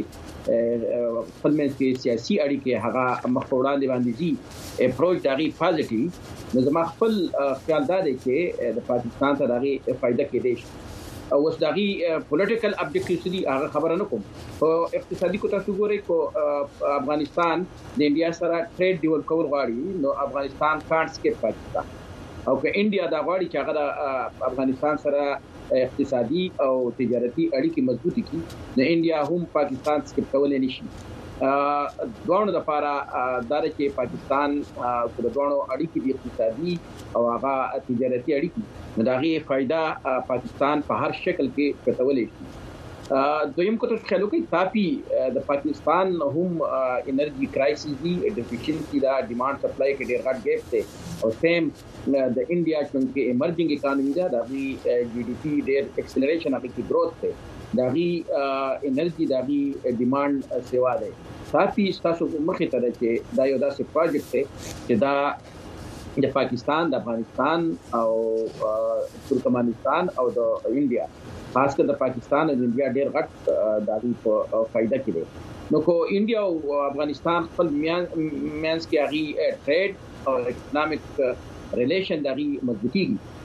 اړیکې خپل منځ کې سیاسي اړیکې هغه مخوړان دي باندې دي اپروچ دغه پازیټیو. نو زما خپل خیال دا دی چې د پاکستان ته دغه فائدہ کې دی او اوس دغه پولیټیکل ابجیکټیوز دي هغه خبره نه کوم. او اقتصادي کو تاسو ګورئ کو افغانستان د انډیا سره ټریډ ډیول کول غواړي، نو افغانستان کانټ سکیپ پاتې او که انډیا دا غواړي چې هغه د افغانستان سره اقتصادي او تجارتي اړیکې مضبوطې کړي، نو انډیا هم پاکستان سکیپ کولای نشي. دوانو لپاره دا چې پاکستان د دوانو اړیکې د اقتصادي او هغه تجارتي اړیکې نو دغه فائدہ پاکستان په هر شکل کې پټولای شي. دویم کو تاسو خیال وکړئ تاپی د پاکستان هم انرژي کرایسس دی، ډیفیشنسي دا ډیماند سپلای کې ډېر غټ ګیپ دی او سیم د انډیا چې ایمرجنګ اکانومي ده د جی ډی پی ډېر ایکسلریشن هغه کې گروث دی، دغه انرژي دغه ډیماند سیوا دی. تاپی تاسو مخې ته چې دا یو داسې پروجیکټ دی چې دا د پاکستان، د افغانستان او ترکمنستان او د انډیا خاص کر د پاکستان او انډیا ډېر غټ دغه په فائدہ کې دی. نو کو انډیا او افغانستان خپل مینس کې هغه ټریډ او اکونومیک ریلیشن دغه مضبوطی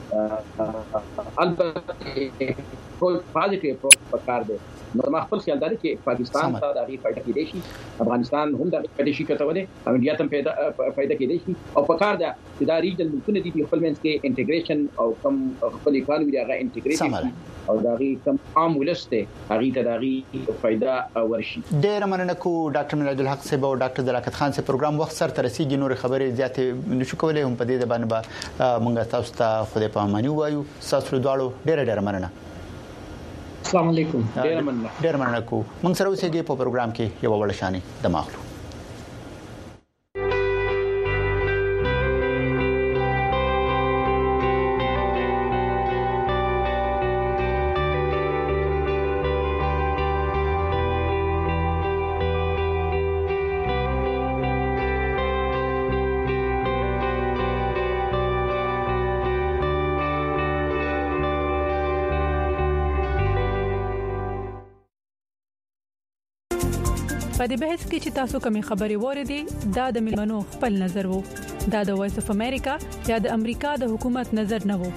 البته پوزټیو پکار دی. نو ما خپل خیال دی چې پاکستان ته دغه فائدہ کې دی شي، افغانستان هم دغه فائدہ شي کته ودی او انډیا ته پیدا فائدہ کې دی شي او پکار ده چې دا ریجنل ملکونه دي خپل منځ کې انټیګریشن او کم خپل اکانومي دغه انټیګریشن او دغه کم عام ولسته هغه ته دغه فائدہ ورشي. ډیر مننه کو ډاکټر میراج الحق صاحب او ډاکټر دلاکت خان صاحب پروګرام وخت سره ترسيږي، نور خبرې زیاتې نشو کولای هم په دې باندې به مونږ تاسو ته خو دې پامانی وایو. تاسو دواړو ډیر ډیر مننه. السلام علیکم. ډیر مننه. ډیر مننه کو مونږ سره اوسېږي په پروګرام کې یو وړ شاني د ماخلو. په دې بحث کې چې تاسو کومې خبرې وریدي دا د ملمنو خپل نظر وو، دا د وایس اف امریکا یا د امریکا د حکومت نظر نه وو.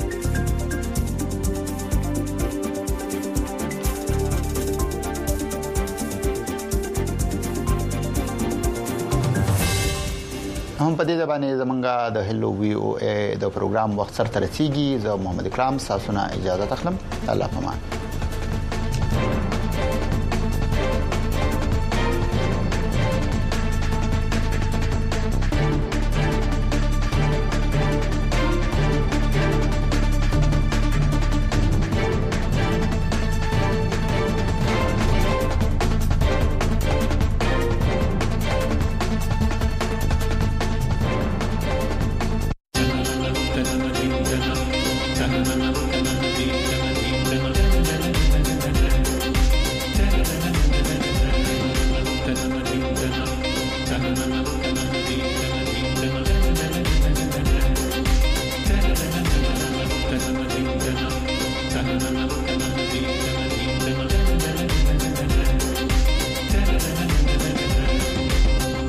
هم په دې باندې زمونږه د هلو وی او ای د پروګرام وخت سره ترسيږي. زه محمد اکرام تاسو نه اجازه تخلم. الله پامان. Thank you.